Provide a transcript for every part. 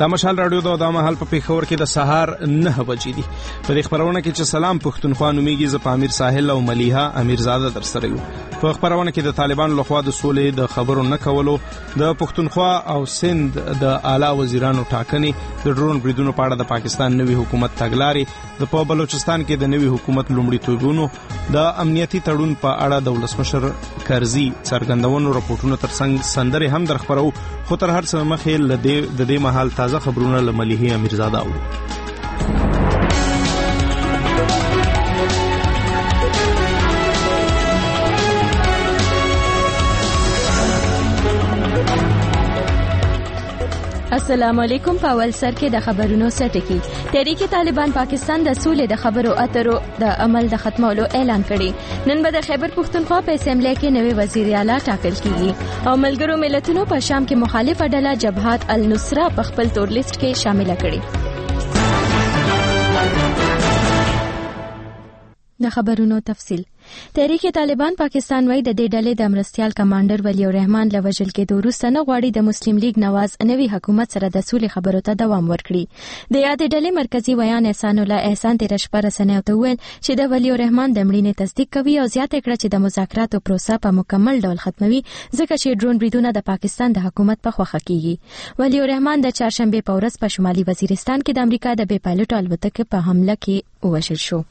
د مشال رادیو د مهال په پیښور کې د سهار 9 بجې دي. په دې خبرونه کې چې سلام پښتونخوا نومیږي ز پامیر ساحل او ملیحه امیرزاده در سره یو. په خبرونه کې د طالبانو لخوا د سولې د خبرو نه کولو، د پښتونخوا او سند د اعلی وزیرانو ټاکنې، د ډرون بریدونو په اړه د پاکستان نوي حکومت تګلارې، د په بلوچستان کې د نوي حکومت لومړیتوبونو، د امنیتي تړون په اړه د ولسمشر کرزي څرګندونو راپورټونو ترڅنګ سندرې هم در خبرو. خو تر هر څه مخې د دې مهال تازه خبرونه له ملیحه امیرزاده اورو. السلام علیکم. په اول سر کې د خبرونو سرټکی. تحریک طالبان پاکستان د سولې د خبرو اترو د عمل د ختمولو اعلان کړي. نن به د خیبر پښتونخوا په اسمبلی کې نوې وزیر اعلی ټاکل کیږي او ملګرو ملتونو په شام کې مخالفه ډله جبهات النصره په خپل تور لیست کې شامل کړي. د خبرونو تفصیل. تحریک طالبان پاکستان وایي د دې ډلې د مرستیال کمانډر ولی الرحمن له وژل کېدو وروسته نه غواړي د مسلم لیگ نواز نوي حکومت سره د سولې خبرو ته دوام ورکړي. د یادې ډلې مرکزی ویان احسان الله احسان تیر شپه رسنیو ته وویل چې د ولی الرحمن د مړینې تصدیق کوي او زیاته کړه چې د مذاکراتو پروسه په مکمل ډول ختموي ځکه چې ډرون بریدونه د پاکستان د حکومت په خوښه کیږي. ولی الرحمن د چهارشنبه په ورځ په شمالي وزیرستان کې د امریکا د بې پایلوټ الوتکې په حمله کې ووژل شو.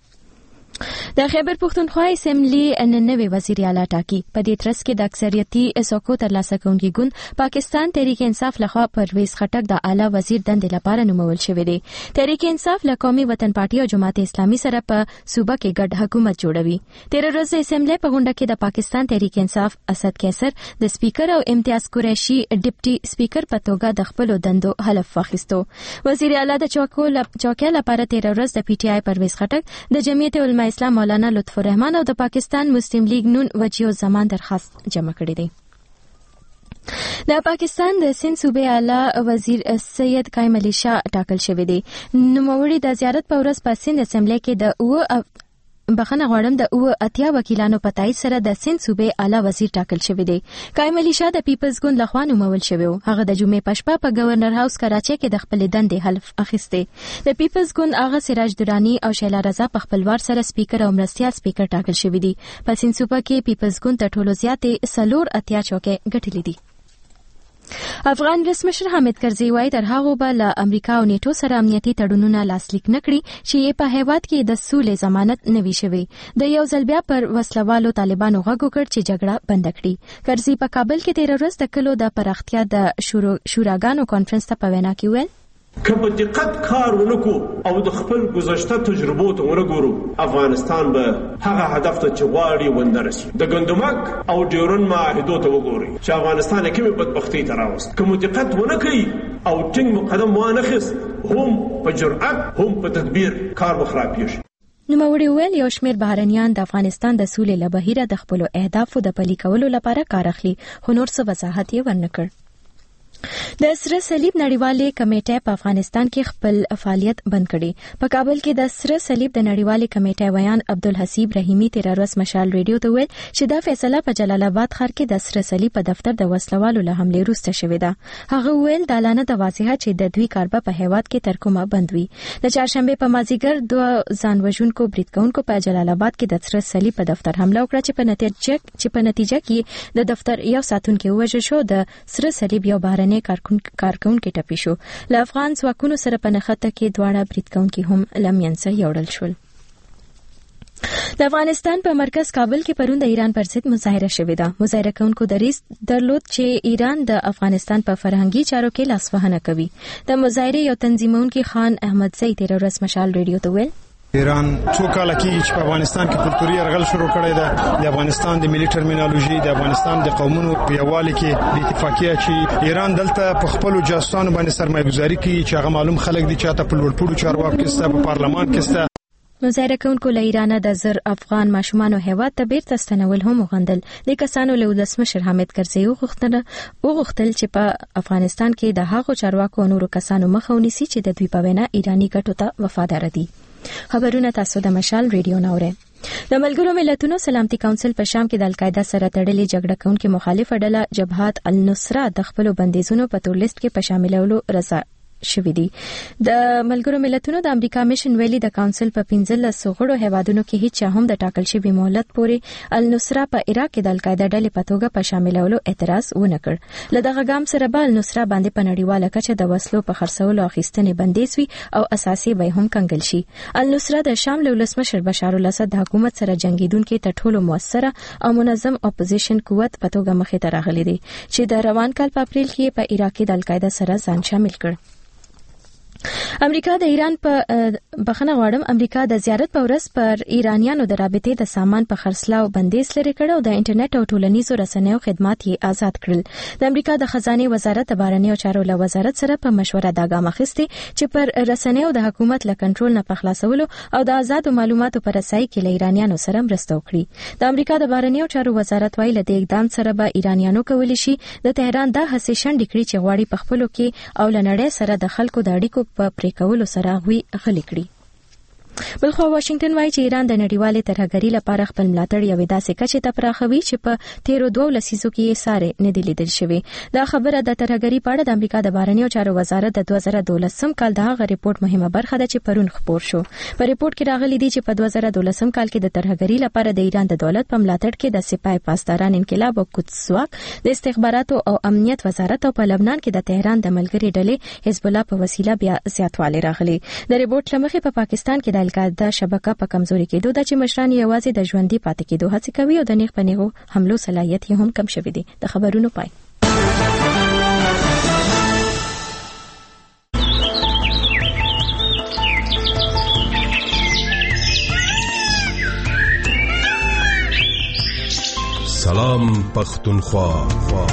د خیبر پښتونخوا اسمبلی نوې وزیر اعلی ټاکي. په دې ترڅ کې د اکثریتي څوکو ترلاسه کوونکي ګوند پاکستان تحریک انصاف لخوا پرویز خټک د اعلی وزیر دندې لپاره نومول شوی دی. تحریک انصاف له قومي وطن پارټي او جماعت اسلامي سره په صوبه کې ګډ حکومت جوړوي. تیر ورځ د اسمبلی په غونډه کې د پاکستان تحریک انصاف اسد کیسر د سپیکر او امتیاز قریشي ډیپټي سپیکر په توګه د خپل دندو حلف واخیستو. وزیر اعلی د چوکۍ لپاره تیر ورځ د پی ټی آی پرویز خټک د جمعیت علماء اسلام مولانا لطف الرحمن او د پاکستان مسلم لیگ نون وجیو زمان درخواست جمع کړی دی. د پاکستان د سند صوبې اعلی وزیر سید قائم علي شاه ټاکل شوی دی. نوموړي د زیارت په ورځ په سند اسمبلی کې د بخښنه غواړم د 80 وکیلانو په تایید سره د سند صوبې اعلی وزیر ټاکل شوی دی. قائم علي شاه د پیپلز ګوند لخوا نومول شوی و. هغه د جمعې په شپه په گورنر هاوس کراچۍ کې د خپل دندې حلف اخیسته. د پیپلز ګوند هغه سراج درانی او شیلا رضا په خپلوار سره سپیکر او مرستیال سپیکر ټاکل شوی دی. په سند صوبه کې پیپلز ګوند تر ټولو زیاتې 4 چوکۍ ګټلې دي. افغان ولسمشر حامد کرزي وایي تر هغه به له امریکا او نیټو سره امنیتي تړونونه لاسلیک نکړي چې په هیواد کې د سولې ضمانت نوي شوی. د یو ځل بیا پر وسلوالو طالبانو غږ وکړ چې جګړه بند کړي. کرزي په کابل کې تیر ورځ د کلو د پراختیا د شوراګانو کانفرنس ته په وینا کې ویل که په دقت کار ونکو او د خپل گذشته تجربو ته ونګورو افغانستان به هغه هدف ته چې غواړي ونه رسي. د ګندمک او ډیورن معاهدو ته وګورئ چې افغانستان کومه بدبختي ته راوست. که مو دقت ونه کوي او ټینګ مقدم وانه خست هم په جرأت هم په تدبیر کار وخرابېږي. نوموړي ویل یو شمېر بهرنیان د افغانستان د سولې له بهیره د خپلو اهدافو د پلي کولو لپاره کار اخلي خو نور څه وضاحت یې ورنکړ. د سره صلیب نړیوالې کمیټې په افغانستان کې خپل فعالیت بند کړي. په کابل کې د سره صلیب د نړیوالې کمیټې ویان عبدالحسیب رحیمی تیر ورځ مشال ریډیو ته ویل چې دا فیصله په جلال آباد ښار کې د سره صلیب په دفتر د وسلوالو له حملې وروسته شوې ده. هغه ویل د اعلان د واضحه چې د دوی کاربه په هیواد کې تر کومه بند وي. د چهارشنبه په مازیګر 2 ځانوژونکو بریدکونکو په جلال آباد کې د سره صلیب په دفتر حمله وکړه چې په نتیجه کې د دفتر یو ساتونکي ووژل شو. د سره صلیب یو بهرنی کارکونکي ټپي شو. له افغان ځواکونو سره په نښته کې دواړه بریدکونکي هم له منځه یوړل شول. د افغانستان په مرکز کابل کې پرون د ایران پر ضد مظاهره شوې ده. مظاهره کوونکو دریځ درلود چې ایران د افغانستان په فرهنګي چارو کې لاسوهنه کوي. د مظاهرې یو تنظیمونکي خان احمدزی تیر ورځ مشال ریډیو ته ویل ایران څو کاله کېږي چې په افغانستان کې کلتوري یرغل شروع کړی ده. د افغانستان د ملي ټرمینالوژي د افغانستان د قومونو په یووالي کې د اتفاقیه چې ایران دلته په خپل جاسوسانو باندې سرمایه‌ګذاري کوي چې هغه معلوم خلک دي چې تاسو په لوړپوړو چارواکو کې ستاسو په پارلمان کې ستاسو مظاهره کوونکو له ایران د زر افغان ماشومان هیواد ته بیرته ستنول هم وغندل. د کسانو له ولسمشر حامد کرزي وغوښتل چې په افغانستان کې د هغو چارواکو او نورو کسانو مخه ونیسي چې د دوی په وینا ایرانی ګټو ته وفادار دي. خبرونه تاسو د مشال ریډیو ناوړه. د ملګرو ملتونو سلامتي کونسل په شام کې د القاعده سره تړلې جګړه کوونکې مخالفه ډله جبهات النصره د خپل بندیزونو په تور لیست کې په شاملولو شوې دي. د ملګرو ملتونو د امریکا میشن ویلي د کونسل په 15 غړو هیوادونو کې هیڅ هم د ټاکل شوی مهلت پورې النصره په عراق کې د القاعده ډلې په توګه په شاملولو اعتراض ونه کړ. له دغه ګام سره به النصره باندې په نړیواله کچه د وسلو په خرڅولو اخیستنې بندیز وي او اساسي به هم کنګل شي. النصره د شام له ولسمشر بشار الاسد د حکومت سره جنگیدونکو تر ټولو موثره او منظم اپوزیشن قوت په توګه مخې ته راغلي دي چې د روان کال په اپریل کې په عراق کې د القاعده سره ځان شامل کړ. امریکا د ایران په بخنه غواړم امریکا د زیارت په ورځ پر ایرانیانو د رابطې د سامان په خرڅلاو بندیز لري کړ او د انټرنیټ او ټولنیزو رسنیو خدمات یې آزاد کړل. د امریکا د خزانه وزارت بهرنیو چارو له وزارت سره په مشوره دا ګام اخیستی چې پر رسنیو د حکومت له کنټرول نه په خلاصولو او د آزاد معلوماتو پر رسای کې له ایرانیانو سره مرسته وکړي. د امریکا د بهرنیو چارو وزارت وایي له دې اقدام سره به ایرانیانو کولی شي د تهران د هڅې شنډې کړي چې غواړي په خپلو کې او لنړې سره د خلکو د اړیکو په پرې کولو سره غوي غلي کړي. بلخو واشنگټن وایي چې ایران د نړیوالې ترهګرۍ لپاره خپل ملاتړ یوې داسې کچې ته پراخوي چې په تیرو 2 لسیزو کې یې سارې نه دي لیدل شوی. دا خبره د ترهګرۍ په اړه د امریکا د بهرنیو چارو وزارت د 2012 کال د هغه ریپورت مهمه برخه ده چې پرون خپور شو. په ریپورت کې راغلي دي چې په 2012 کال کې د ترهګرۍ لپاره د ایران د دولت په ملاتړ کې د سپاه پاسداران انقلاب او قدس ځواک د استخباراتو او امنیت وزارت او په لبنان کې د تهران د ملګري ډلې حزب الله په وسیله بیا زیاتوالی راغلي. د ریپورت لمخې په پاکستان کې د القاعده شبکه په کمزوري کېدو د چې مشران یوازې د ژوندۍ پاتې کېدو هڅه کوي او د نیغ په نیغو حملو صلاحیت هم کم شوی دی. د خبرونو پای. سلام پختونخوا.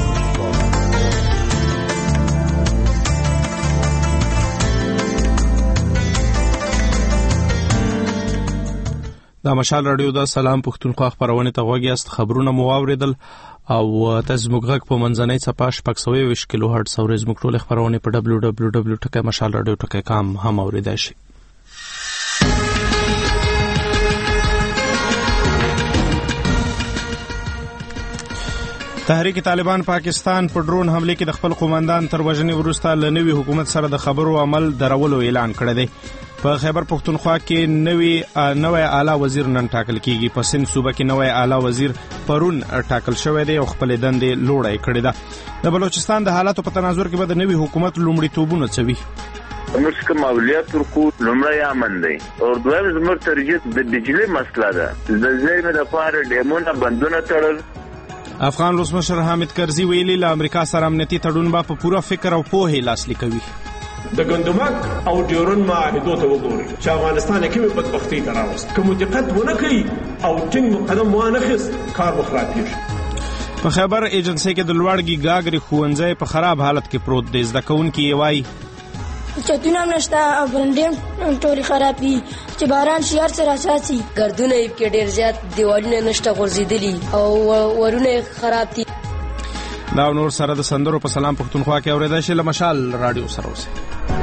د مشال رادیو د سلام پختونخوا خبرونه ته غوږی است. خبرونه مو واوریدل او تاسو موږ غږ په منځنۍ صفحه 620 کیلو هرتز اورز موږ ټول خبرونه په www.mashalradio.com هم اوریدای شئ. تحریک طالبان پاکستان په ډرون حمله کې د خپل قومندان تر وژنې وروسته له نوي حکومت سره د خبرو عمل درولو اعلان کړی دی. په خیبر پختونخوا کې نوې اعلی وزیر نن ټاکل کیږي. په سند صوبه کې نوې اعلی وزیر پرون ټاکل شوی دی او خپل دندې لوړای کړی ده. د بلوچستان د حالاتو په تناظر کې به د نوي حکومت لومړیتوبونه څه وي؟ موږ کوم مالیات ورکو لومړی امن دی او دویم زموږ ترجیح د بجلی مسله ده. د زیرمې لپاره ډیمونه بندونه تړل. افغان ولسمشر حامد کرزي ویلي له امریکا سره امنیتي تړون به په پوره فکر او پوهه لاسلیک کوي. د ګندمک او ډیورن معاهدو ته وګورئ چې افغانستان کې کومه بدبختي ته راوست. کوم دقت ونه کوي او ټینګ قدم وانه خست کار وخراتیږي. په خیبر ایجنسی کې د لوړګي گاګري ښوونځی په خراب حالت کې پروت دی. زده کوونکي یې وایي چتونه نشته او برندیم ټول خراب دي چې باران شهر سره اساسي ګردونه یې کې ډیر زیات دیوالونه نشته غورځېدلي او ورونه خراب دي. دا نور سره د سندرو په سلام پختونخوا کې اوریدل شي. له مشال رادیو سره اوسئ.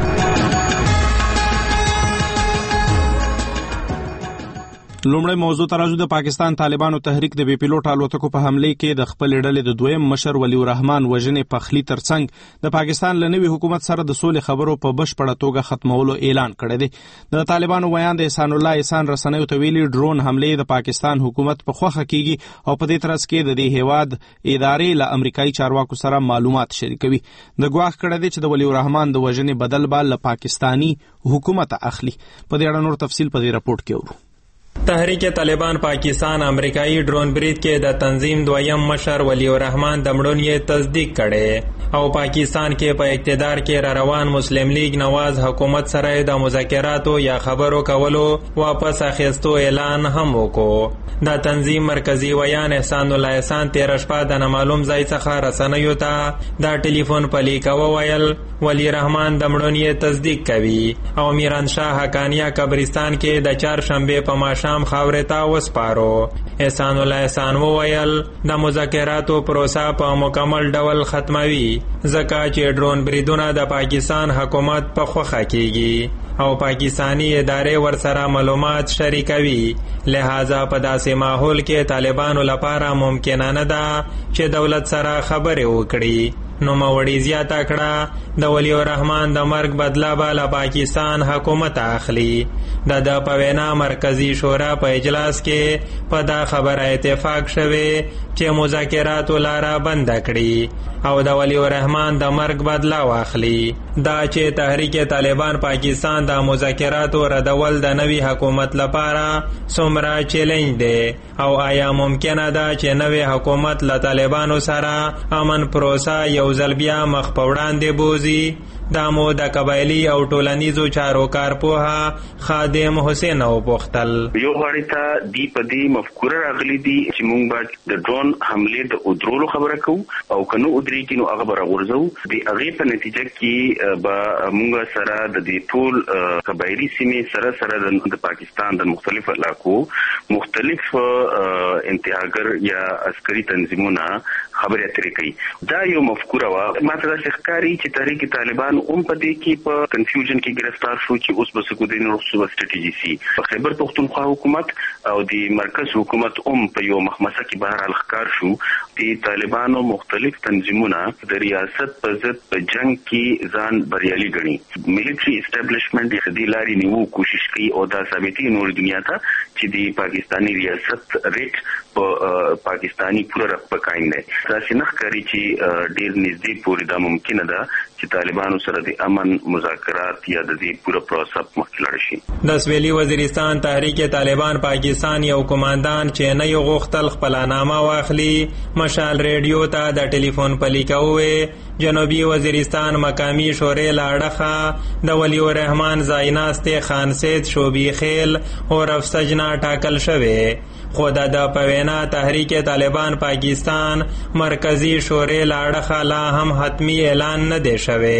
لومړی موضوع ترازو د پاکستان طالبانو تحریک د بي پيلوټ الوتکو په حمله کې د خپل ډلې د دویم مشر ولی الرحمن وژنې پخلی ترڅنګ د پاکستان له نوي حکومت سره د سولې خبرو په بشپړه توګه ختمولو اعلان کړی دی. د طالبانو بیان د احسان الله احسان رسنیو ته ویلي ډرون حمله د پاکستان حکومت په خوخه کیږي او په دې ترڅ کې د دې هیواد ادارې له امریکایي چارواکو سره معلومات شریکوي. د ګواښ کړی دی چې د ولی الرحمن د وژنې بدل به له پاکستانی حکومت اخلي. په دې اړه نور تفصیل په دې راپورټ کې اورو. تحریک طالبان پاکستان امریکایي ډرون برید کې د تنظیم دویم مشر ولی الرحمن د مړون یې تصدیق کړي او پاکستان کې په اقتدار کې را روان مسلم لیگ نواز حکومت سره د مذاکراتو یا خبرو کولو واپس اخیستو اعلان هم وکړ. د تنظیم مرکزی ویان احسان الله احسان 13 شپه د نامعلوم ځای څخه رسنیو ته د ټلیفون په لیکه وویل ولی الرحمن د مړون یې تصدیق کوي او میران شاه حقانیه قبرستان کې د چهارشنبه په ماښام خاورې ته وسپارو. احسان الله احسان وویل د مذاکراتو پروسه په مکمل ډول ختموي ځکه چې ډرون بریدونه د پاکستان حکومت په خوخه کیږي او پاکستانی ادارې ورسره معلومات شریکوي. لہذا په داسې ماحول کې طالبانو لپاره ممکنه نه ده چې دولت سره خبرې وکړي. نوموړي زیاته کړه د ولی الرحمن د مرګ بدله به له پاکستان حکومت اخلي. د په وینا مرکزی شورا په اجلاس کې په دا خبره اتفاق شوی چې مذاکراتو لاره بند کړي او د ولی الرحمن د مرګ بدله واخلي. دا چې تحریک طالبان پاکستان د مذاکراتو ردول د نوي حکومت لپاره څومره چیلنج دی او آیا ممکنه ده چې نوي حکومت له طالبانو سره امن پروسه یو ځل بیا مخ په وړاندې بوزي؟ دا مو د قبایلي او ټولنیزو چارو کارپوه خادم حسین وپوښتل. یو غاړې ته دی په دې مفکوره راغلي دي چې موږ باید د ډرون حملې د ودرولو خبره کوو او که نه ودرېږي نو هغه به راغورځوو. د هغې په نتیجه کې به موږ سره د دې ټول قبایلي سیمې سره د پاکستان د مختلفو علاقو مختلف انتهاګر یا عسکري تنظیمونه خبرې اترې کوي. دا یو مفکوره وه. ما ته داسې ښکاري چې تحریک طالبان په دې کې په کنفیوژن کې گرفتار شو چې اوس به څه کوو، د رخصو به ستراتیژي سي. په خیبر پښتونخوا حکومت او د مرکز حکومت په یو مخمسه کې بهرحال ښکار شو د طالبانو مختلف تنظیمونه د ریاست په ضد په جنگ کې ځان بریالي ګڼي. ملټري اسټابلیشمنټ د دې لارې نیو کوشش کوي او دا ثابتي نور دنیا ته چې د پاکستاني ریاست ریټ په پاکستاني پوره رقبه قایم دی. داسې نه ښکاري چې ډېر نږدې پورې دا ممکنه ده چې طالبانو سره د امن مذاکرات یا د دې پوره پروسه مخکې لاړ شي. د سویلي وزیرستان تحریک طالبان پاکستان یو کمانډان چې نه یو غوښتل خپلنامه واخلي مشال ریډیو ته د ټلیفون پلی کوي جنوبي وزیرستان مقامی شورې لاړخه د ولی الرحمن زایناستې خان سید شوبی خیل او رفسجنا ټاکل شوی. خو د په وینا تحریک طالبان پاکستان مرکزی شورې لاړخه لا هم حتمی اعلان نه دی شوی.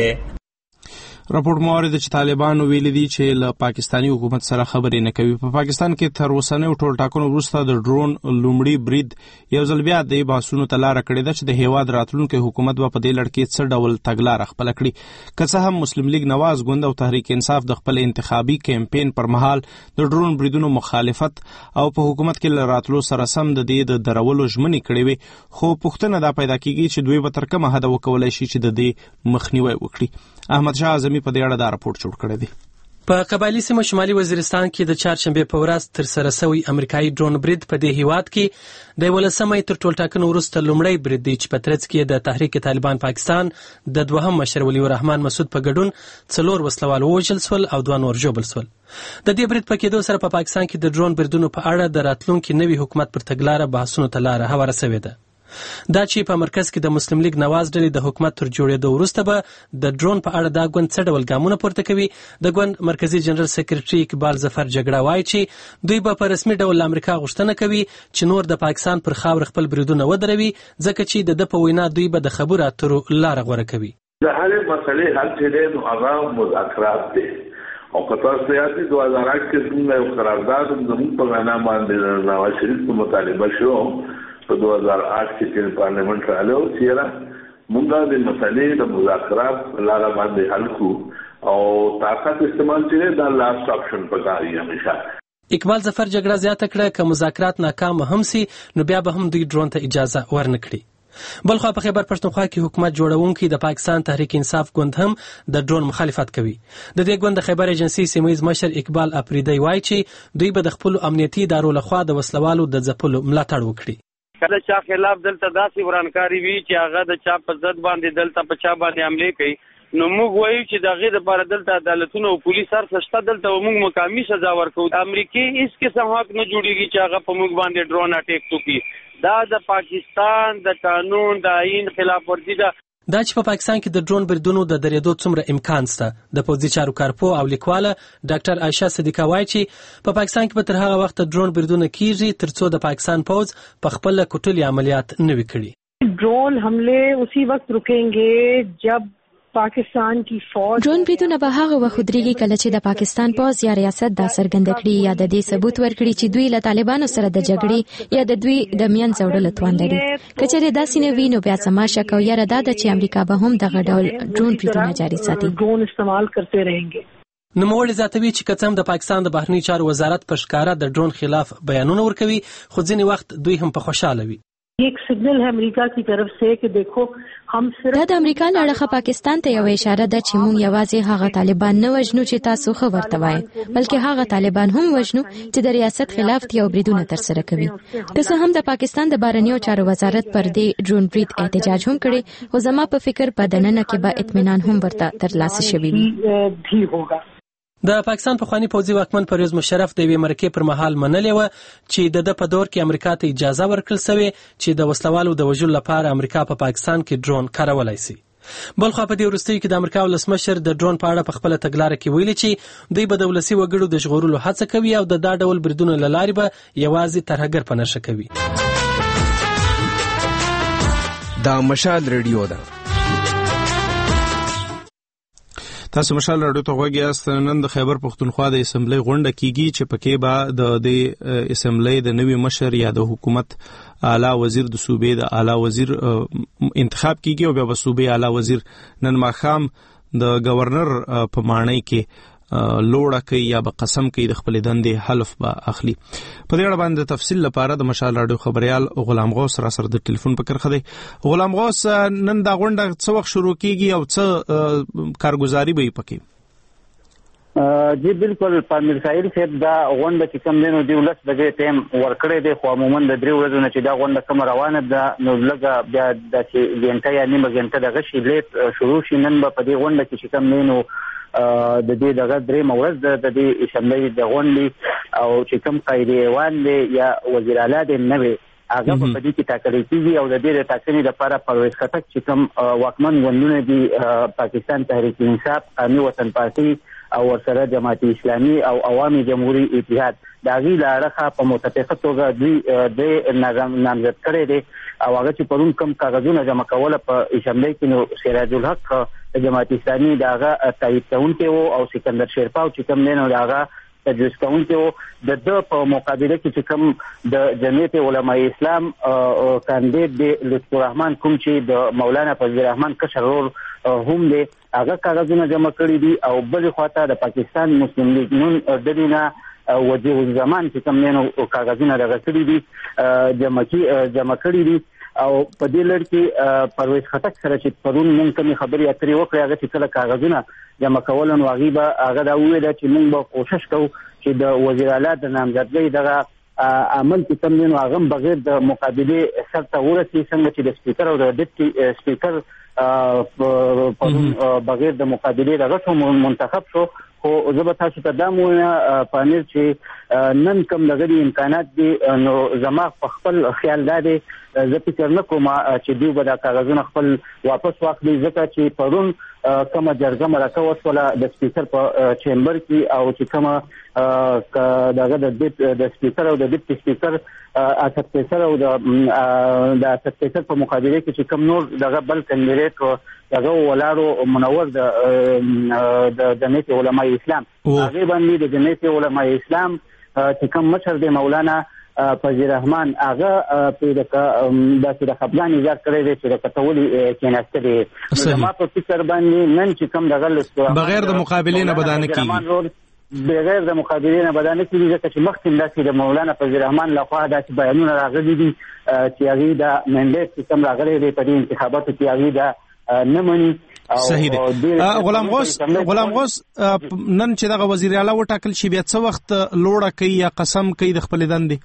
راپور مورد چې طالبانو ویلي دي چې له پاکستاني حکومت سره خبرې نه کوي. په پاکستان کې تر اوسنیو ټول ټاکنو وروسته د ډرون لومړي برید یو ځل بیا د بحثونو ته لاره کړې ده چې د هیواد راتلونکي حکومت به په دې لړ کې څه ډول تګلاره خپله کړي. که څه هم مسلم لیگ نواز ګوند او تحریک انصاف د خپل انتخابي کمپین پر مهال د ډرون بریدونو مخالفت او په حکومت کې له راتلو سره سم د دې د درولو ژمنې کړې وي، خو پوښتنه دا پیدا کېږي چې دوی به تر کومه حده وکولی شي چې د دې مخنیوی وکړي. احمد شاه اعظمي په دې اړه دا راپور جوړ کړی دی. په قبایلي سیمه شمالي وزیرستان کې د چهارشنبې په ورځ تر سره شوی امریکایي ډرون برید په دې هیواد کې د 18 تر ټولټاکنو وروسته لومړی برید دی چې په ترڅ کې د تحریک طالبان پاکستان د دوهم مشر ولی الرحمن مسعود په ګډون 4 وسلوال ووژل شول او 2 نور ژوبل شول. د دې برید په کېدو سره په پاکستان کې د ډرون بریدونو په اړه د راتلونکي نوي حکومت پر تګلاره بحثونو ته لاره هواره شوې ده. دا چې په مرکز کې د مسلم لیگ نواز ډلې د حکومت تر جوړېدو وروسته به د ډرون په اړه دا ګوند څه ډول ګامونه پورته کوي. د ګوند مرکزی جنرال سیکریټري اقبال ظفر جګړه وایي چې دوی به په رسمي ډول امریکا غوښتنه کوي چې نور د پاکستان پر خاور خپل بریدونه ودروي، ځکه چې د په وینا دوی به د خبرو اترو لاره غوره کوي. د هرې مسلې حل چې دی نو هغه مذاکرات دی او که تاسو یاد کړئ 2008 کې څنګه یو قرارداد زموږ په وینا باندې نواز شریف په مطالبه شو په 2008 کې پارلیمنت رااله او چیرې موږ د مسلې د مذاکرات لاره باندې حل کو او طاقت استعمال کړي دا لاست اپشن پکاري همیشه. اقبال ظفر جګړه زیاته کړه که مذاکرات ناکام هم سي نو بیا به هم دوی ډرون ته اجازه ورنکړي. بلخو په خیبر پښتونخوا کې حکومت جوړونکي د پاکستان تحریک انصاف ګوند هم د ډرون مخالفت کوي. د دې ګوند د خیبر ایجنسی سیمایي مشر اقبال افریدی وایي چې دوی به د خپل امنیتي ادارو لخوا د وسلوالو د ځپلو ملاتړ وکړي. کله چا خلاف دلته داسې ورانکاری وی چې هغه د چا په ضد باندې دلته په چا باندې حمله کوي نو موږ وایو چې دغه لپاره دلته عدالتونه او پولیس هر څه شته، دلته موږ مقامي سزا ورکو. امریکای هیڅ قسم حق نه جوړیږي چې هغه په موږ باندې ډرون اٹیک وکړي. دا د پاکستان د قانون د آئین خلاف ورزي ده. دا چې په پاکستان کې د ډرون بریدونو د درېدو څومره امکان شته. د پوځي چارو کارپوه او لیکواله ډاکټر عائشه صدیقه وایي چې په پاکستان کې به تر هغه وخت ډرون بریدونه کیږي ترڅو د پاکستان پوځ په خپل کوټلي عملیات نه وي کړي. ډرون حمله اسی وخت رکेंगे جب پاکستان کی فوج ډرون بریدونه به هغه وخت درېږي کله چې د پاکستان پوځ یا ریاست دا څرګنده کړي یا د دې ثبوت ورکړي چې دوی له طالبانو سره د جګړې یا د دوی د میان څوړلو توان لري. کچېرې داسې نه وي نو بیا څه شک او یاره دا ده چې امریکا به هم دغه ډول ډرون بریدونه جاري ساتي. ډرون استعمال کرتے रहेंगे. نوموړي زیاتوي چې که څه هم د پاکستان د بهرنی چارو وزارت په ښکاره د ډرون خلاف بیانونه ورکوي خو ځینې وخت دوی هم په خوشاله وي. एक सिग्नल है अमेरिका की तरफ से कि देखो हम دا د امریکا لړخه پاکستان ته یو اشاره ده چې موږ یوازې هغه طالبان نه وژنو چې تاسو خو ورته وایي بلکې هغه طالبان هم وژنو چې د ریاست خلاف یو بریدونه ترسره کوي که څه هم د پاکستان د بهرنیو چارو وزارت پر دې ډرون برید احتجاج هم کړي خو زما په فکر په دننه کې به اطمینان هم ورته ترلاسه شوی وي د پاکستان پخوانی پوځي واکمن پرویز مشرف د یوې مرکې پر مهال منلې و چې د په دور کې امریکا ته اجازه ورکړل شوې چې د وسلوالو د وژلو لپاره امریکا په پاکستان کې ډرون کارولای شي بلخو په دې وروستیو کې د امریکا ولسمشر د ډرون په اړه په خپل تګلارې کې ویلي چې دوی به د ولسي وګړو د ژغورلو هڅه کوي او د دا ډول بریدونو له لارې به یوازې ترهګر په نښه کوي. دا مشال ریډیو ده. تاسو مشال راډیو ته غوږی یاست. نن د خیبر پښتونخوا د اسمبلی غونډه کیږي چې پکې به د اسمبلی د نوي مشر یا د حکومت اعلی وزیر د صوبې د اعلی وزیر انتخاب کیږي او بیا د صوبې اعلی وزیر نن ماښام د گورنر په مانۍ کې لوړه کوي یا به قسم کوي د خپل دندې حلف به اخلي. په دې اړه باندې تفصیل لپاره د مشال راډیو خبريال غلام غوث را سره د ټلیفون په کرخه دی. غلام غوث، نن دا غونډه څه وخت شروع کیږي او څه کارګزاري به پکې؟ جی بالکل پامیر ساحل صاحب دا غونډه چې کوم دینو دی ولس دغه ټیم ورکړی دی خو عموما د درې ورځې نه چې دا غونډه کوم روانه ده نو لږه بیا د غنټه یا نیمه غنټه دغه شی لیټ شروع شي. نن په دې غونډه کې چې کوم دینو د دې دغه درې مورز د دې اسمبلی د غونډې او چې کوم قایدوان دی یا وزیر اعلی دی نوې هغه په دې کې ټاکل کیږي او د دې د ټاکنې لپاره پرویز خټک چې کوم واکمن ګوندونه دي پاکستان تحریک انصاف قومي وطن پارټي او ورسره جماعت اسلامي او عوامي جمهوریت اتحاد دا غي لارخه په متفقه توګه د نامزد کړي دي او هغه چې پرون کوم کاغذونه جمع کوله په اسمبلی کې نو سراج الحق جماعت اسلامي داغه تایید کوونکی او سکندر شیرپاو چې کوم نه داغه تجویز کوونکی د په مقابله کې چې کوم د جمعیت علماء اسلام کاندید دی لطفور رحمان کوم چې د مولانا فضل الرحمن کشرور هم دی هغه کاغذونه جمع کړي دي او بل خواته د پاکستان مسلم لیگ نون ددینه وجه الزمان چې کوم نه کاغذونه دغه کړي دي جمع کړي دي او په دې لړ کې پرویز خټک سره چې پرون مونږ کوم خبري اترې وکړې هغه چې کله کاغذونه جمع کول نو هغه دا ویل چې مونږ به کوشش کوو چې د وزیر اعلی د نامزدګۍ دغه عمل چې کوم نو هغه بغیر د مقابله سره ورسي څنګه چې د سپیکر او د ډیپټي سپیکر بغیر د مقابله دغه منتخب شو. خو زه به تاسو ته دا مونه پامیر چې نن کوم دغه امکانات دي نو زما په خپل خیال دی زه فکر نه کوم چې دوی به دا کاغذونه خپل واپس واخلي ځکه چې پرون کومه جرګه مرکه وشوله د سپیکر په چیمبر کې او چې کومه دغه د سپیکر او د ډیپټي سپیکر اسد پیسر او د اسد پیسر په مقابله کې چې کوم نور دغه بل کاندیدټ دغه ولارو منور د جمعیت علماء اسلام هغه باندې د جمعیت علماء اسلام چې کوم مشر دی مولانا فضل الرحمن هغه په دغه خپلان ایجاد کړی دی چې د کتولي کېناسته دی نو ما په فکر باندې نن چې کوم دغه بغیر د مقابله نه بدانه کیږي بغیر د مقابله نه بدانه کیږي چې مخکې داسې د مولانا فضل الرحمن لخوا داسې بیانونه راغلي دي چې هغه د منډیټ چې کوم راغلي دی په دې انتخاباتو کې هغه د نمنې صحیح دی. غلام غوث نن چې دغه وزیر اعلی وټاکل شي بیا څه وخت لوړه کوي یا قسم کوي د خپل دندې؟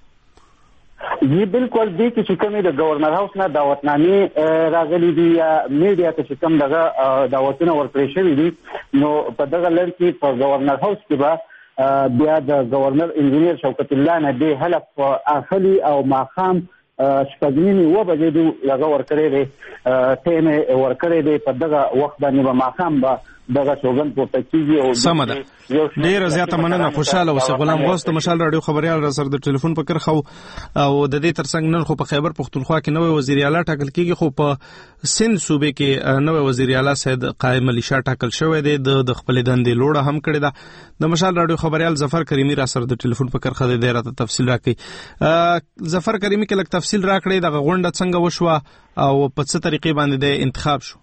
جی بالکل دې چې کومې د گورنر هاوس نه دعوتنامې راغلي دي یا میډیا ته چې کوم دغه دعوتونه ورکړي شوي دي نو په دغه لړ کې په گورنر هاوس کې به بیا د گورنر انجینیر شوکت الله نه دې حلف اخلي او ماښام شپږنیمې 9 بجې دغه ورکړی دی ټیم ورکړی دی په دغه وخت باندې به ماښام به دغه سوګند پورته کیږي او سمه ده. ډیره زیاته مننه. خوشاله اوسه. غلام غوث د مشال راډیو خبريال را سره د ټلیفون په کرخه او د دې ترڅنګ نن خو په خیبر پښتونخوا کې نوې وزیر اعلی ټاکل کیږي خو په سند صوبې کې نوې وزیر اعلی سید قائم علي شاه ټاکل شوی دی د خپل دندې لوړه هم کړی ده. د مشال راډیو خبريال ظفر کریمی را سره د ټلیفون په کرخه د ډیره تفصیل راکړي. ظفر کریمی کې لږ تفصیل راکړي د غونډه څنګه وشوه او په څه طریقې باندې د انتخاب شو؟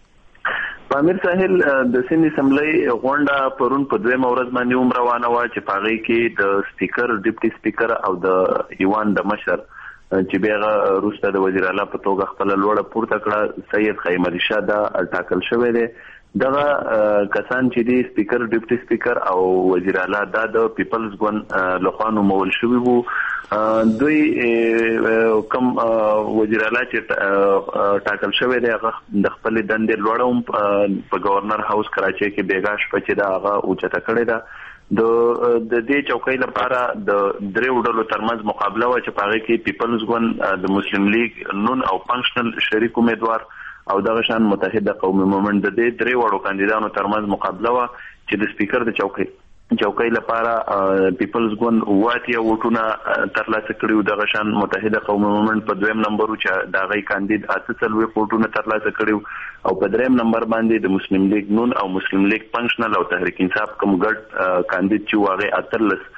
پامیر ساحل د سند اسمبلی غونډه پرون په دویمه ورځ باندې روانه و چې پاغي کې د سپیکر ډیپټي سپیکر او د ایوان د مشر چې بیا روسته د وزیر اعلی په توګه خپل لوړه پورته کړه سید خیم علي شاه دا ټاکل شوی دی. دغه کسان چې دی سپیکر ډیپټي سپیکر او وزیر اعلی دا د پیپلز ګوند لخوا نومول شوي وو. دوی کوم وزیر اعلی چې ټاکل شوی دی هغه د خپل دندې لوړه په گورنر هاوس کراچۍ کې بیګاش په چې دا هغه اوچته کړې ده. د دې چوکۍ لپاره د درې ډلو ترمنځ مقابله و چې په هغه کې پیپلز ګوند د مسلم لیگ نون او فنکشنل شریک امیدوار او دغه شان متحده قومي مومنت د دې درې وړو کاندیدانو ترمنځ مقابله و چې د سپیکر د چوکۍ لپاره پیپلز ګوند واتیا وټونه ترلاسه کړي. دغه شان متحده قومي مومنت په دویم نمبر چې دا غي کاندید 8 وټونه ترلاسه کړي او په دریم نمبر باندې د مسلم لیگ نون او مسلم لیگ فنکشنل او تحریک انصاف کوم ګډ کاندید چې واغې 18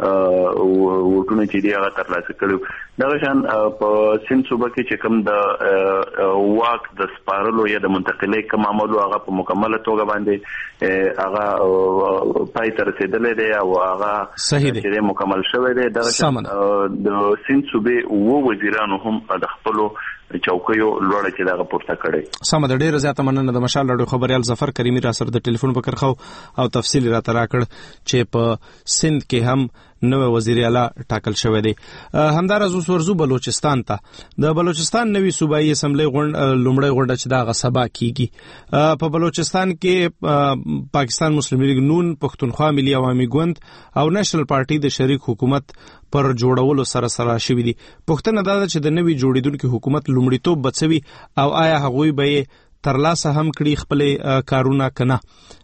وټونه چې دی هغه ترلاسه کړو. دغه شان په سند صوبه کې چې کوم د واک د سپارلو یا د منتقلۍ کوم عملو هغه په مکمله توګه باندې هغه پای ته رسیدلې دی او هغه چې مکمل شوی دی. دغه شان د سند صوبې وزیرانو هم د خپلو چوکیو لوړه چې دا پورته کړي. سم د ډیره زیاته مننه د مشال رادیو خبريال ظفر کریمی را سره د ټلیفون په کرخو او تفصیل را ترا کړ چې په سند کې هم نوې وزیر اعلی ټاکل شوی دی. همدارز اوس ورزو بلوچستان ته. د بلوچستان نوې صوبایي اسمبلی لومړی غونډه چې دا غصبا کیږي په بلوچستان کې پاکستان مسلم لیگ نون، پښتونخوا ملي عوامي ګوند او نېشنل پارټي د شریک حکومت پر جوړولو سره شوی دي. پښتنه دا چې د نوې جوړیدونکو حکومت لومړیتوب بچوي او آیا هغوی به ترلاسه هم کړي خپل کارونه کنه.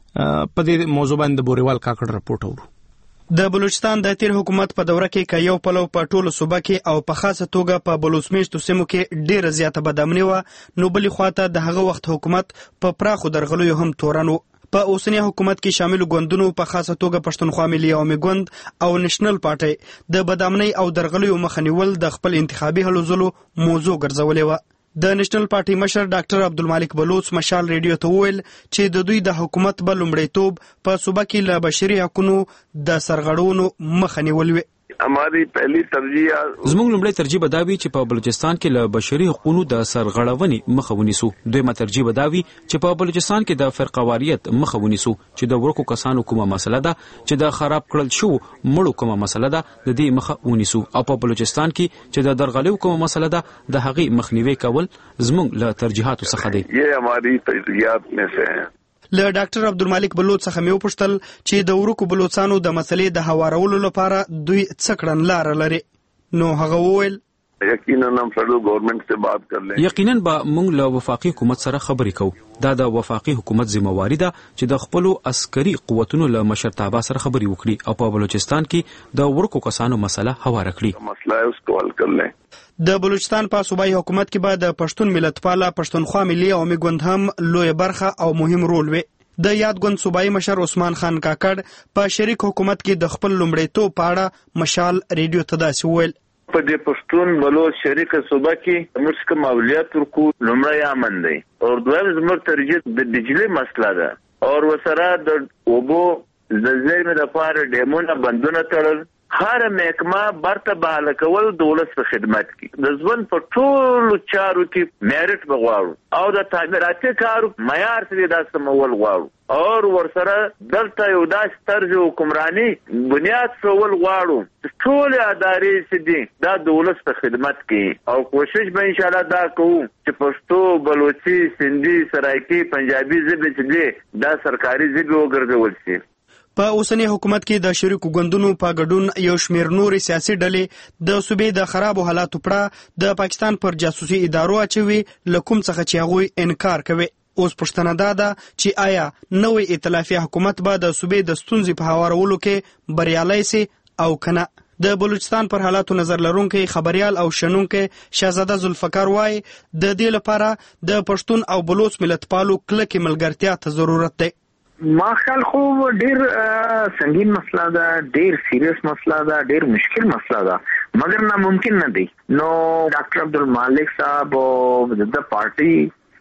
په دې موضوع باندې بوريوال کاکړ رپورټ اورو. د بلوچستان د تیر حکومت په دوره کې کایو پلو په ټولو صوبه کې او په خاصه توګه په بلوچمیشتو سیمو کې ډیره زیاته بدامني و. نو بلې خواته د هغه وخت حکومت په پراخو درغلیو هم تورن و. په اوسنی حکومت کې شامل ګوندونو په خاصه توګه پښتونخوا ملي عوامي ګوند او نېشنل پارټي د بدامنۍ او درغلیو مخنیول د خپل انتخابي هلو ځلو موضوع ګرځولې و. د نېشنل پارټي مشر ډاکټر عبدالمالک بلوچ مشال ریډیو ته وویل چې د دوی د حکومت په لومړیتوب په صوبه کې له بشري حقوقو د سرغړونو مخه نیول وي. हमारी पहली तरजीह زموږ لومړی ترجیح به دا وي چې په بلوچستان کې له بشري حقوقو د سرغړونې مخه ونیسو. دویمه ترجیح به دا وي چې په بلوچستان کې د فرقواریت مخه ونیسو چې د ورکو کسانو کومه مسله ده چې د خراب کړل شو مړو کومه مسله ده د دې مخه ونیسو او په بلوچستان کې چې د درغلیو کومه مسله ده د هغې مخنیوي کول زموږ له ترجیحاتو څخه دی. یہ ہماری ترجیحات میں سے ہیں. له ډاکټر عبدالمالک بلوچ څخه مې وپوښتل چې د ورکو بلوچستانو د مسلې د هوارولو لپاره دوی څه کړنلاره لري. نو هغه وویل یقینا هم فدرل گورنمنت سے بات کر لیں. یقینا به موږ له وفاقي حکومت سره خبرې کوو. دا د وفاقي حکومت ذمہواری ده چې د خپل عسکري قوتونو له مشرتابه سره خبرې وکړي او په بلوچستان کې د ورکو کسانو مسله هواره کړي. مسله اس کو حل کر لیں. د بلوچستان په صوبایي حکومت کې به د پښتون ملتپاله پښتونخوا ملي عوامي ګوند هم لوی برخه او مهم رول وي. د یاد ګوند صوبایي مشر عثمان خان کاکړ په شریک حکومت کې د خپل لومړیتوب په اړه مشال ریډیو ته داسې وویل. په دې پښتون بلوچ شریک صوبه کې موږ کوم ماحولیات ورکو لومړی امن دی او دویم زموږ ترجیح د بجلی مسله ده او وسره د اوبو د زیرمې لپاره ډیمونه بندونه تړل. هر محکمه برته بحاله کول د ولس په خدمت کې د ژوند په ټولو چارو کې میرټ بغواړو او د تعمیراتي کارو معیار سره د سمول غواړو او ورسره دلته یو داسې طرز حکمرانی بنیاد سوول غواړو. ټول ادارې چې دي دا د ولس په خدمت کې او کوشش به ان شاء الله دا کوو چې پښتو، بلوچي، سندي، سرایکي، پنجابي ژبې چې دي دا سرکاري ژبې وګرځول شي. په اوسنی حکومت کې د شریکو ګوندونو په ګډون یو شمیر نورې سیاسي ډلې د صوبې د خرابو حالاتو پړه د پاکستان پر جاسوسي ادارو اچوي له کوم څخه چې هغوی انکار کوي. اوس پوښتنه دا ده چې آیا نوې ائتلافي حکومت به د صوبې د ستونزې په هوارولو کې بریالی سي او کنه. د بلوچستان پر حالاتو نظر لرونکي خبريال او شنونکي شهزاده ذوالفقار وای د دې لپاره د پښتون او بلوچ ملتپالو کلکې ملګرتیا ته ضرورت دی. ما خیال خو ډیر سنگین مسله ده، ډیر سیریس مسله ده، ډیر مشکل مسله ده مگر ناممکن نه دی. نو ډاکټر عبدالمالک صاحب او د پارټي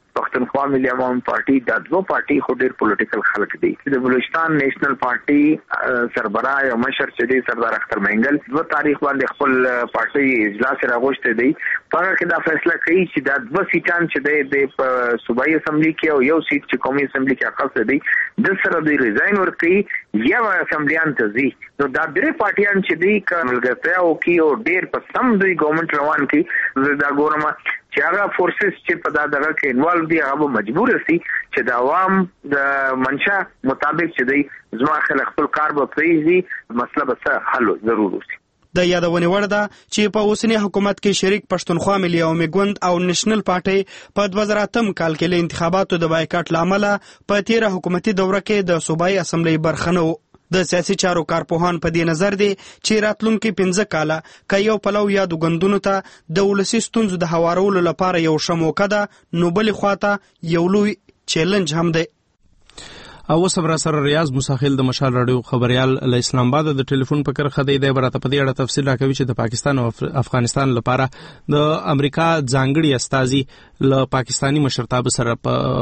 پښتونخوا ملي عوام پارټي د دوه پارټي خو ډېر پولیټیکل خلک دي. د بلوچستان نیشنل پارټي سربراه او مشر چې دی سردار اختر مینګل 2 تاریخ باندې خپل پارټي اجلاس راغوښته دی. هغه کې دا فیصله کوي چې دا 2 سیټان چې د صوبایي اسمبلی کې او یو سیټ چې قومي اسمبلی کې اقل څه دی د سره د ریزاین ورکړي یا اسمبلیان ته ځي. نو دا درې پارټیان چې دی کملګرتیا او کې او ډېر په سم دوی ګورنمنت روان کی دا ګورم چې هغه فورسز چې په دغه کې انوالو دي هغه مجبور سي چې د عوام د منشا مطابق چې دی زما خلک خپل کار به پریزي مسله به حل ضرور وي. د یادونې وړ ده چې په اوسنی حکومت کې شریک پښتونخوا ملي عوامي ګوند او نېشنل پارټي په 2008 کال کې له انتخاباتو د بایکاټ لامل په تیر حکومتي دوره کې د صوبایي اسمبلی برخه نه و. د سیاسي چارو کارپوهان په دې نظر دي چې راتلونکي 15 کاله که یو پلو یا د ګوندونو ته د ولسي ستونزو د هوارولو لپاره یو ښه موقع ده، نو بلې خواته یو لوی چیلنج هم دی. او صبر سره ریاض مساخیل د مشال رادیو خبريال له اسلام آباد د ټلیفون په کرخه دی براته په دې اړه تفصیل راکوي چې د پاکستان او افغانستان لپاره د امریکا ځانګړي استازي له پاکستانی مشرتابه سره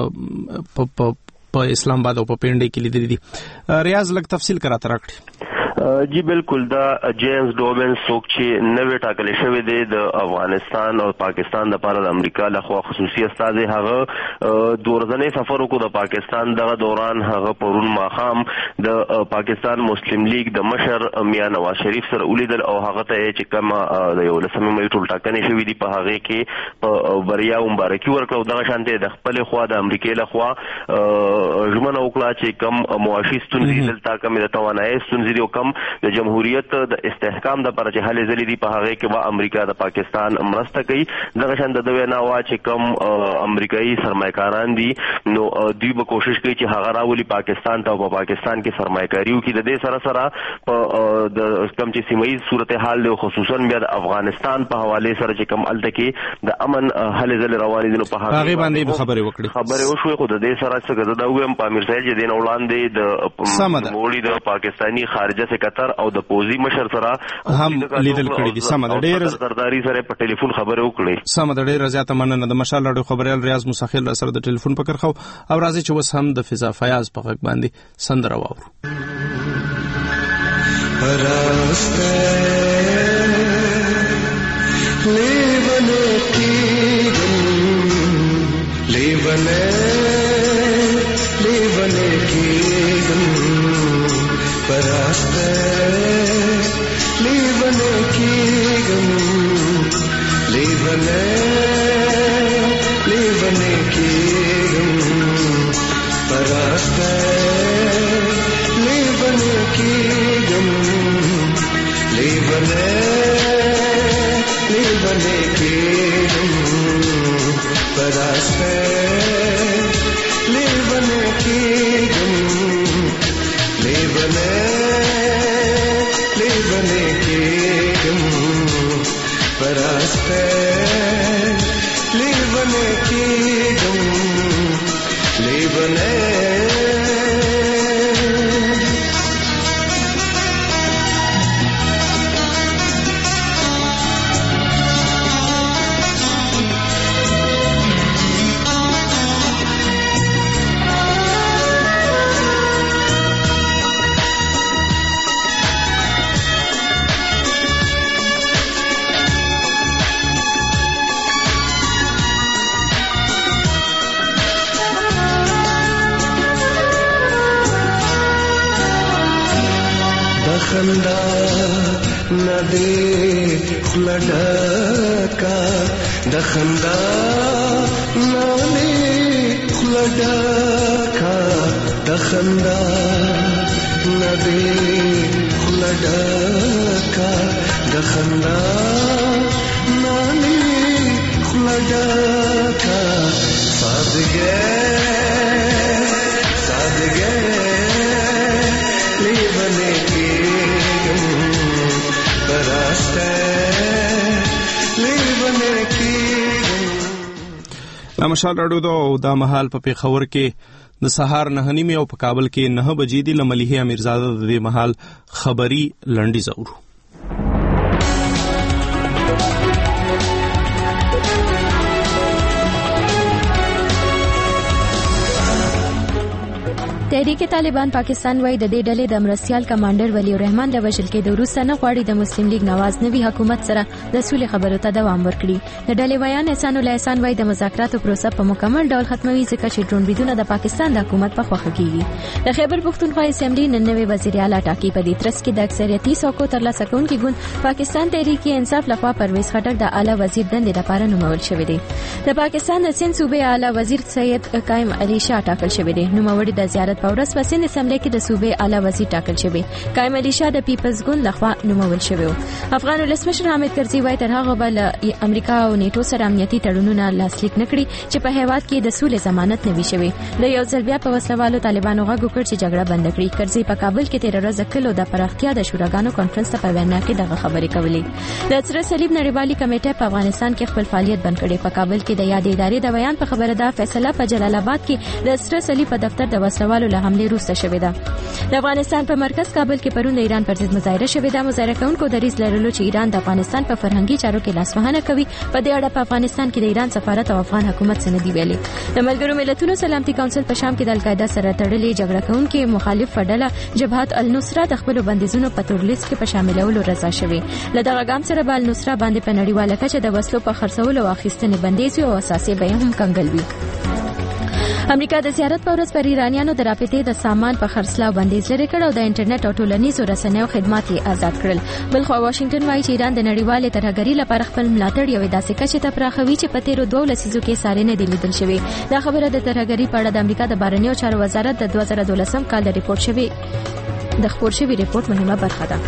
په اسلام آباد او په پینډي کې لیدل دي. ریاض لږ تفصیل کراته راکړي. جی بالکل دا جیمز ډوبن څوک چې نوې ټاکل شوی دی د افغانستان او پاکستان لپاره د امریکا لخوا خصوصي استازي هغه دورځنې سفر وکړ د پاکستان دغه دوران هغه پرون ماښام د پاکستان مسلم لیگ د مشر میاں نواز شریف سره ولیدل او هغه ته چې کوم د 11 مې ټول ټاکنې شوې دي په هغه کې بریا او مبارکي ورکړو. دغه شانته د خپل خوا د امریکا لخوا ژمنه وکړه چې کوم معاشي ستونزې دلته کوم د توانایي ستونزې او کوم د جمهوریت د استحکام د لپاره چې هلې ځلې دي په هغه کې به امریکا د پاکستان مرسته کوي. دغه شان د دوی نه وا چې کوم امریکایي سرمایه‌کاران دي نو دوی به کوشش کوي چې هغه راولي پاکستان ته او په پاکستان کې سرمایه‌کاري وکړي. د دې سره سره په د کوم چې سیمایي صورتحال دی خصوصا بیا د افغانستان په حواله سره چې کوم الته کې د امن هلې ځلې روانې دي نو په هغه باندې خبرې وشوي. خو د دې سره څه دا ویم په امیر صاحب چې دین وړاندې د موړي د پاکستانی خارجه سکرټر او د پوزي مشر سره هم لیدل کړی دي. سم د ډېر سرداري سره په ټلیفون خبرې وکړي. سم د ډېر زیاته مننه. د مشال رادیو خبريال ریاض مساخیل سره د ټلیفون په کرخو او راځي چې وس هم د فضا فیاض په غږ باندې سندره واورو. راسته لیونه کیږم لیونه کیږم پراسته لیونه کیږم لیونه کیږم پراسته لیونه کیږم لیونه کیږم پراسته لیونه کیږم لیونه کیږم پراسته لیونه کیږم لیونه خندا ندی خلډکا د خندا ندی خلډکا د خندا ندی خلډکا د خندا ندی خلډکا سادګه لیونه کیږم پراسته لیونه کیږم. مشال رادیو دا مهال په پیښور کې د سهار 9:30 او په کابل کې 9 بجې دی. لملیح امیرزاده د دې مهال خبري لنډي زورو. تحریک طالبان پاکستان وایي د دې ډلې د مرستیال کمانډر ولی الرحمن د وژل کېدو وروسته نه غواړي د مسلم لیگ نواز نوي حکومت سره د سولې خبرو ته دوام ورکړي. د ډلې ویان احسان الله احسان وایي د مذاکراتو پروسه په مکمل ډول ختموي ځکه چې ډرون بریدونه د پاکستان د حکومت په خوښه کیږي. د خیبر پښتونخوا اسمبلی نن نوی وزیر اعلی ټاکي. په دې ترڅ کې د اکثریتي څوکو ترلاسه کوونکي ګوند پاکستان تحریک انصاف لخوا پرویز خټک د اعلی وزیر دندې لپاره نومول شوی دی. د پاکستان د سند صوبې اعلی وزیر سید قائم علي شاه ټاکل شوی دی. نوموړي د زیارت په ورځ په سند اسمبلی کې د صوبې اعلی وزیر ټاکل شوی. قائم علي شاه د پیپلز ګوند لخوا نومول شوی. افغان ولسمشر حامد کرزي وایي تر هغه بل امریکا او نیټو سره امنیتي تړونونه لاسلیک نکړي چې په هیواد کې د سولې ضمانت نه وي شوی. د یو ځل بیا په وسلوالو طالبانو غږ وکړ چې جګړه بند کړي. کرزي په کابل کې 13 ورځې کلو د پراختیا د شوراګانو کانفرنس ته په وینا کې دغه خبرې کولې. د سره صلیب نړیوالي کمیټه په افغانستان کې خپل فعالیت بند کړي. په کابل کې د یاد ادارې د بیان په خبره ده فیصله په جلال آباد کې د سره صلیب په دفتر د وسلوالو له حمله وروسته شوې ده. د افغانستان په مرکز کابل کې پرون د ایران پر ضد مظاهره شوې ده. مظاهره کوونکو دریځ لرلو چې ایران د افغانستان په فرهنګي چارو کې لاسوهنه کوي. په دې اړه په افغانستان کې د ایران سفارت او افغان حکومت سره دی ویلي. د ملګرو ملتونو سلامتي کونسل په شام کې د القاعده سره تړلې جګړه کوونکي مخالف ډله جبهت النصره د خپل بندیزونو په تورلیست کې په شاملولو رضا شوی. له دغه ګام سره به النصره باندې په نړیواله کچه د وسلو په خرڅولو او اخیستنې بندیز او اساسي بیه هم کنګل وي. امریکا د زیارت په ورځ پر ایرانیانو د رابطې د سامان په خرڅلاو بندیز لري کړ او د انټرنیټ او ټولنیزو رسنیو خدمات یې آزاد کړل. بلخو واشنگټن وایي چې ایران د نړیوالې ترهګرۍ لپاره خپل ملاتړ یوې داسې کچې ته پراخوي چې په تیرو 2 لسیزو کې ساري نه دی لیدل شوی. دا خبره د ترهګرۍ په اړه د امریکا د بهرنیو چارو وزارت د 2012 کال د خپور شوي ریپورت مهمه برخه ده.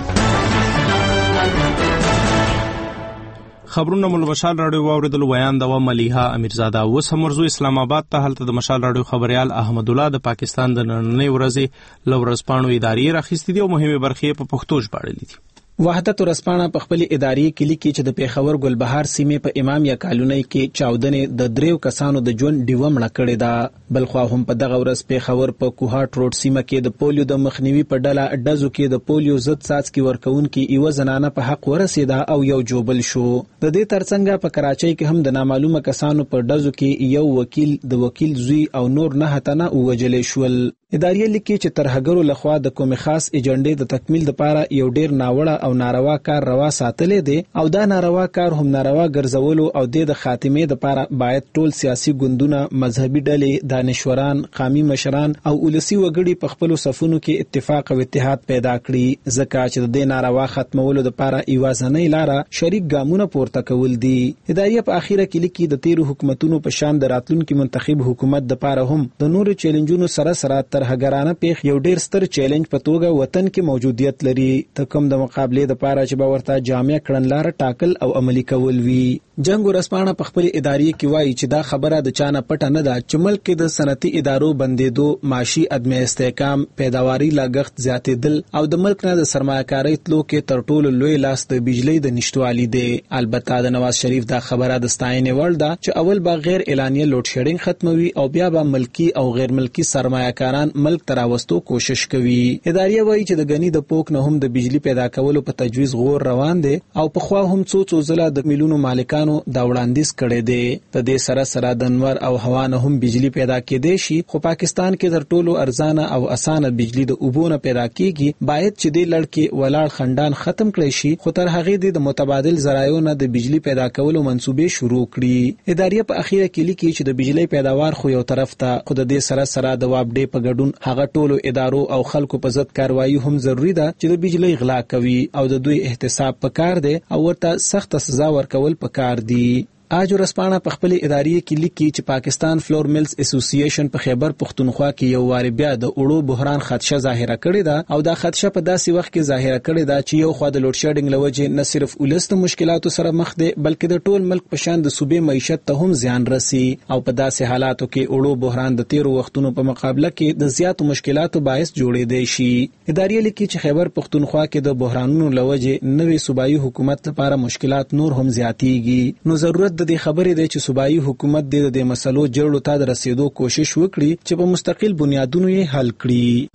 خبرونه مول مشال رادیو واوریدل ویان د ملیحه امیرزاده اوس هم ورزو اسلام آباد ته هلته د مشال رادیو خبريال احمد الله د پاکستان د نننۍ ورځې لورسپانو ادارې راخستې دي او مهمه برخې په پښتو ژباړلې دي. وحدت ورسپانه په خپل اداري کلی کې چې د پیښور ګلبهار سیمې په امام یا کالونی کې چاودنې د دریو کسانو د ژوند ډیوه مړه کړې ده. بلخو هم په دغه ورځ پیښور په کوهاټ روډ سیمه کې د پولیو د مخنیوي په ډله ډزو کې د پولیو ضد څاڅکي ورکوونکي یو زنانه په حق ورسېده او یو جوبل شو. د دې ترڅنګ په کراچۍ کې هم د نامعلومه کسانو په ډزو کې یو وکیل د وکیل زوی او نور نه هتنه ووجلې شول. ادارې لیکي چې ترهګرو لخوا د کومې خاص ایجنډې د تکمیل لپاره یو ډیر ناوړه او ناروا کار روا ساتلې دي او دا ناروا کار هم ناروا ګرځولو او د خاتمې لپاره باید ټول سیاسي ګوندونه، مذهبي ډلې، دانشوران، قومي مشران او ولسی وګړي په خپل صفونو کې اتفاق او اتحاد پیدا کړي ځکه چې د ناروا ختمولو لپاره ایوازنۍ لاره شریک ګامونه پورته کول دي. ادارې په اخیره کې لیکي د تیرو حکومتونو په شان د راتلونکي منتخب حکومت لپاره هم د نورو چیلنجونو سره ترهګرانه پیښ یو ډیر ستر چیلنج په توګه وطن کې موجودیت لري. ته کوم د مقابله د پاره چې به ورته جامع کړنلار ټاکل او عملی کول وی. جنگ ورسپانه په خپل ادارې کې وایي چې دا خبره د چانه پټه نه ده چې ملک کې د صنعتي ادارو بندیدو، معاشي عدم استحکام، پیداواري لاګښت زیاتېدل او د ملک نه د سرمایه‌کارۍ تلو کې تر ټولو لوی لاس د بجلی د نشټوالي دی. البته د نواز شریف دا خبره د ستاینې وړ ده چې اول با غیر اعلانیه لوډ شیډینګ ختموي او بیا به ملکی او غیر ملکی سرمایه‌کاران ملک تراوستو کوشش کوي. ادارې وایي چې د غنی د پوک نه هم د بجلی پیدا کولو په تجویز غور روان دي او په خوا هم څو ځله د ملیونو مالکانو دا وړاندیز کړي دي. په دې سره د انور او هوا نه هم بجلی پیدا کېدې شي خو پاکستان کې تر ټولو ارزانه او اسانه بجلی د اوبونه پیدا کیږي. باید چې د لړکې ولاړ خندان ختم کړي شي خو تر هغه د متبادل ذرایعو نه د بجلی پیدا کولو منسوبې شروع کړي. ادارې په اخیره کې لیکي چې د بجلی پیداوار خو یو طرف ته خو د دې سره د وابډې په ګډون هغه ټولو ادارو او خلکو په ضد کاروایی هم ضروری ده چې د بجلی غلا کوي او د دوی احتساب پکار دی او ورته سخت سزا ورکول پکار دی. آج ورسپانه په خپل ادارې کې لیکي چې پاکستان فلور ملز اسوسییشن په خیبر پښتونخوا کې یو وار بیا د اوړو بحران خدشه ظاهره کړې ده او دا خدشه په داسې وخت کې ظاهره کړې ده چې یو خوا د لوډ شیډینګ لوجه نه صرف ولست مشکلاتو سره مخ دي بلکې د ټول ملک په شان د صوبې معیشت ته هم زیان رسي او په داسې حالاتو کې اوړو بحران د تیرو وختونو په مقابله کې د زیاتو مشکلاتو باعث جوړې دی شي. ادارې لیکي چې خیبر پښتونخوا کې د بحرانونو لوجه نوې صوبایي حکومت لپاره مشکلات نور هم زیاتېږي. نو ضرورت د دې خبرې دی چې صوبایي حکومت د دې مسلو جوړو ته د رسیدو کوشش وکړي چې په مستقل بنیادونو یې حل کړي.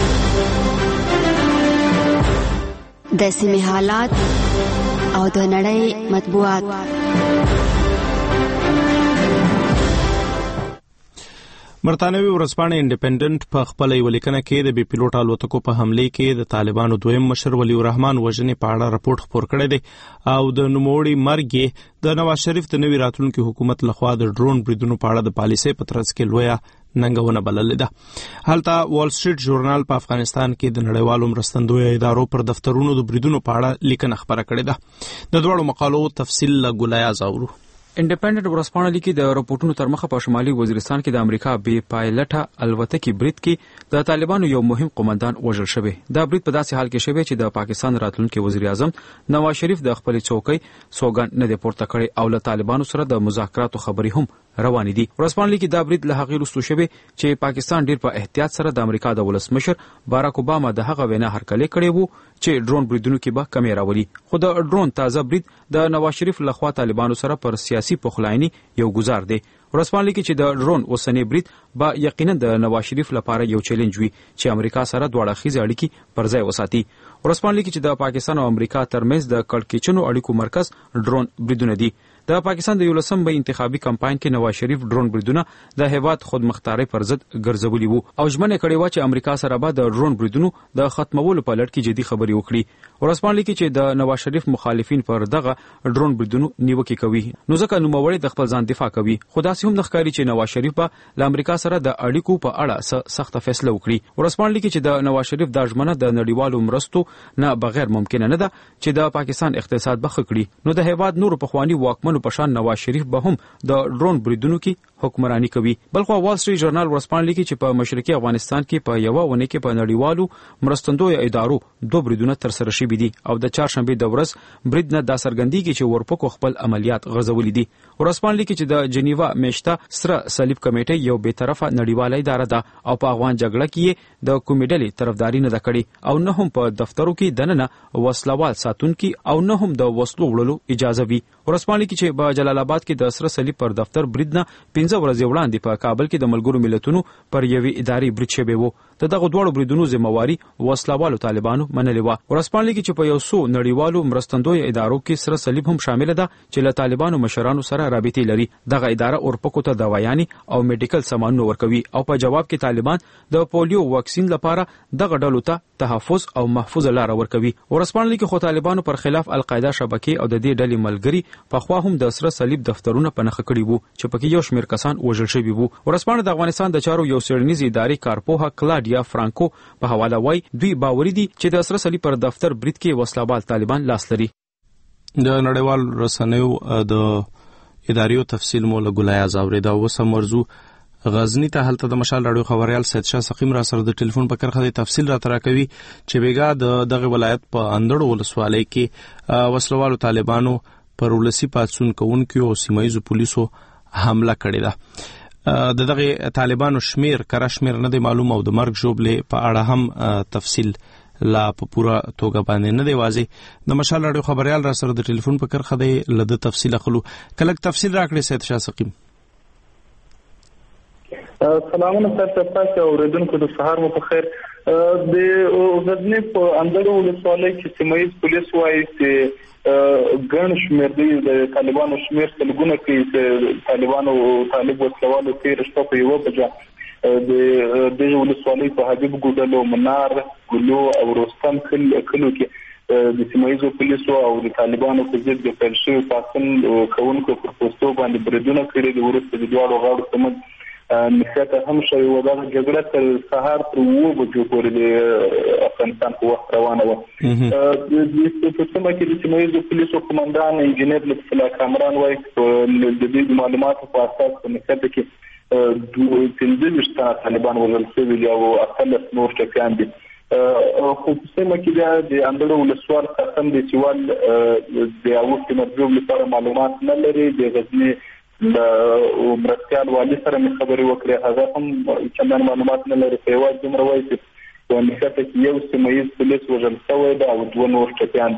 د سیمې حالات او د نړۍ مطبوعات. برتانوي ورځپاڼه انډیپندنت په خپل ولیکنه کې د بي پیلوټ الوتکو په حمله کې د طالبانو دویم مشر ولی الرحمن وژنې په اړه راپورټ خپور کړی دی او د نوموړي مرګ د نواز شریف د نوي راتلونکي حکومت لخوا د ډرون بریدونو په اړه د پالیسۍ په ترڅ کې لویه ننګونه بللې ده. هلته وال سټریټ ژورنال په افغانستان کې د نړیوالو مرستندویو ادارو پر دفترونو د بریدونو په اړه لیکنه خپره کړې ده. د دوړو مقالو تفصیل له ګولیا زاورو. انډیپندنت ورځپاڼه لیکي د راپورټونو تر مخه په شمالي وزیرستان کې د امریکا بي پایلټه الوتکې برید کې د طالبانو یو مهم قومندان وژل شوی. دا برید په داسې حال کې شوی چې د پاکستان راتلونکي وزیر اعظم نواز شریف د خپل چوکۍ سوګند نه دی پورته کړی او له طالبانو سره د مذاکراتو خبرې هم روانې دي. ورځپاڼه لیکي دا برید له هغې وروسته شوی چې پاکستان ډیر په احتیاط سره د امریکا د ولسمشر باراک اوباما د هغه وینا هرکلی کړی وو چې ډرون بریدونو کې به کمی راولي. خو د ډرون تازه برید د نواز شریف لخوا طالبانو سره پر سیاسي پخلایني یو گزار دی. ورځپاڼه لیکي چې د ډرون اوسنی برید به یقینا د نواز شریف لپاره یو چیلنج وي چې امریکا سره دواړه خیزه اړیکې پر ځای وساتي. ورځپاڼه لیکي چې د پاکستان او امریکا ترمنځ د کړکېچنو اړیکو مرکز ډرون بریدونه دي. د پاکستان د 11 مې انتخابي کمپاین کې نواز شریف ډرون بریدونه د هیواد خودمختارۍ پر ضد ګرځولي وو او ژمنه کړې و چې امریکا سره به د ډرون بریدونو د ختمولو په لړ کې جدي خبرې وکړي. ورځپاڼه لیکي چې د نواز شریف مخالفین پر دغه ډرون بریدونو نیوکه کوي نو ځکه نوموړی د خپل ځان دفاع کوي. خو داسې هم ښکاري چې نواز شریف به له امریکا سره د اړیکو په اړه سخت فیصله وکړي. ورځپاڼه لیکي چې د نواز شریف د ژمنه د نړیوالو مرستو نه بغیر ممکن نه ده چې د پاکستان اقتصاد به ښه کړي. نو د هیواد نور پخوانی واکمنو په شان نواز شریف به هم د ډرون بریدونو کې حکمرانی کوي. بلخو وال سټریټ ژورنال ورځپاڼه لیکي چې په مشرقي افغانستان کې په یوه ونه کې په نړیوالو مرستندویو ادارو دوه بریدونه ترسره شوي دي او د چهارشنبې د ورځ برید نه دا څرګندېږي چې ورپکو خپل عملیات غځولي دي. ورځپاڼه لیکي چې د جنیوا میشته سره صلیب کمیټه یو بیطرفه نړیواله اداره ده او په افغان جګړه کې د کومې ډلې طرفداري نه ده کړې او نه هم په دفترو کې دننه وسلوال ساتونکي او نه هم د وسلو وړلو اجازه وي. ورځپاڼه لیکي چې په جلال آباد کې د سره صلیب پر دفتر برید نه 15 ورځې وړاندې په کابل کې د ملګرو ملتونو پر یوې ادارې برید شوی و. دغه دوه بریدونو ذمہواری وسلوالو طالبانو منلې و. ورځپاڼه لیکي چې په یو څو نړیوالو مرستندویو ادارو کې سره صلیب هم شامل ده چې له طالبانو مشرانو سره رابطې لري. دغه اداره اورپکو ته دوايانې او میډیکل سامانونه ورکوي او په جواب کې طالبان د پولیو واکسین لپاره دغه ډلو ته تحفظ او محفوظ لار ورکوي. ورځپاڼه لیکي خو طالبانو پر خلاف القاعده شبکې او د دې ډلې ملګري په خوا هم د سره صلیب دفترونه په نښه کړي وو چې پکې یو شمېر کسان وژل شوي وو. ورځپاڼه د افغانستان د چارو یو څېړنیزې ادارې کارپوهه کلاډیا فرانکو په حواله وایي دوی باوري دي چې د سره صلیب پر دفتر برید کې وسلوال طالبان لاس لري. د نړیوال رسنیو د ادارې تفصیل مو له ګولیا زاوري دا وسه مرزو غزنی ته هلته د مشال راډیو خبريال سید شاه سقیم را سره د ټلیفون په کرخه د تفصیل را ترا کوي چې بیګا دغه ولایت په اندړو ولسوالۍ کې وسلوالو طالبانو پر ولسی پاتسون کوونکو او سیمایزو پولیسو حمله کړې ده. دغه طالبانو شمیر کرشمیر نه دی معلوم او د مرګ جوړلې په اړه هم تفصیل لا په پورا توګه باندې نه دی واضح. د مشال راډیو خبريال را سره د ټلیفون په کرخه دی لده تفصیل اخلو کله تفصیل راکړي سید شاه سقیم. سلامونه تاسو اوریدونکو د سهار مو په خیر. د غزنی په اندړو ولسوالۍ کې سیمایز پولیس وایي چې ګڼ شمېر دی د طالبانو شمېر سلګونه کې طالبانو طالب وسلوالو کې رښتیا په یو بجا د ولسوالۍ په حبیب ګودلو منار ګلو او رستم کلو کې د سیمایزو پولیسو او د طالبانو په ضد د فلسفي پاسن کوونکو پر پوسټو باندې بریدونه کړي د ورسته د دوه غاړو ترمنځ نشته هم شوی و. دا جګړه تر سهار پر 2 بجو پورې د افغانستان په وخت روانه و. د سیمه کې د سیمایزو پولیسو قومندان انجنیر لطف الله کامران وایي د دې معلوماتو په اساس په نشته کې 15 طالبان وژل شوي او 18 نور ټپیان دي. خو په سیمه کې د اندړو ولسوال قسم دي چې د اوښتې مرجوب لپاره معلومات نه لري. د غزنی د مرستيال والي سره مې خبرې وکړې هغه هم چندان معلومات نه لري. په یوازې دومره وایي چې په نښته کې یو سیمایز پولیس وژل شوی دی او 2 نور ټپیان دي.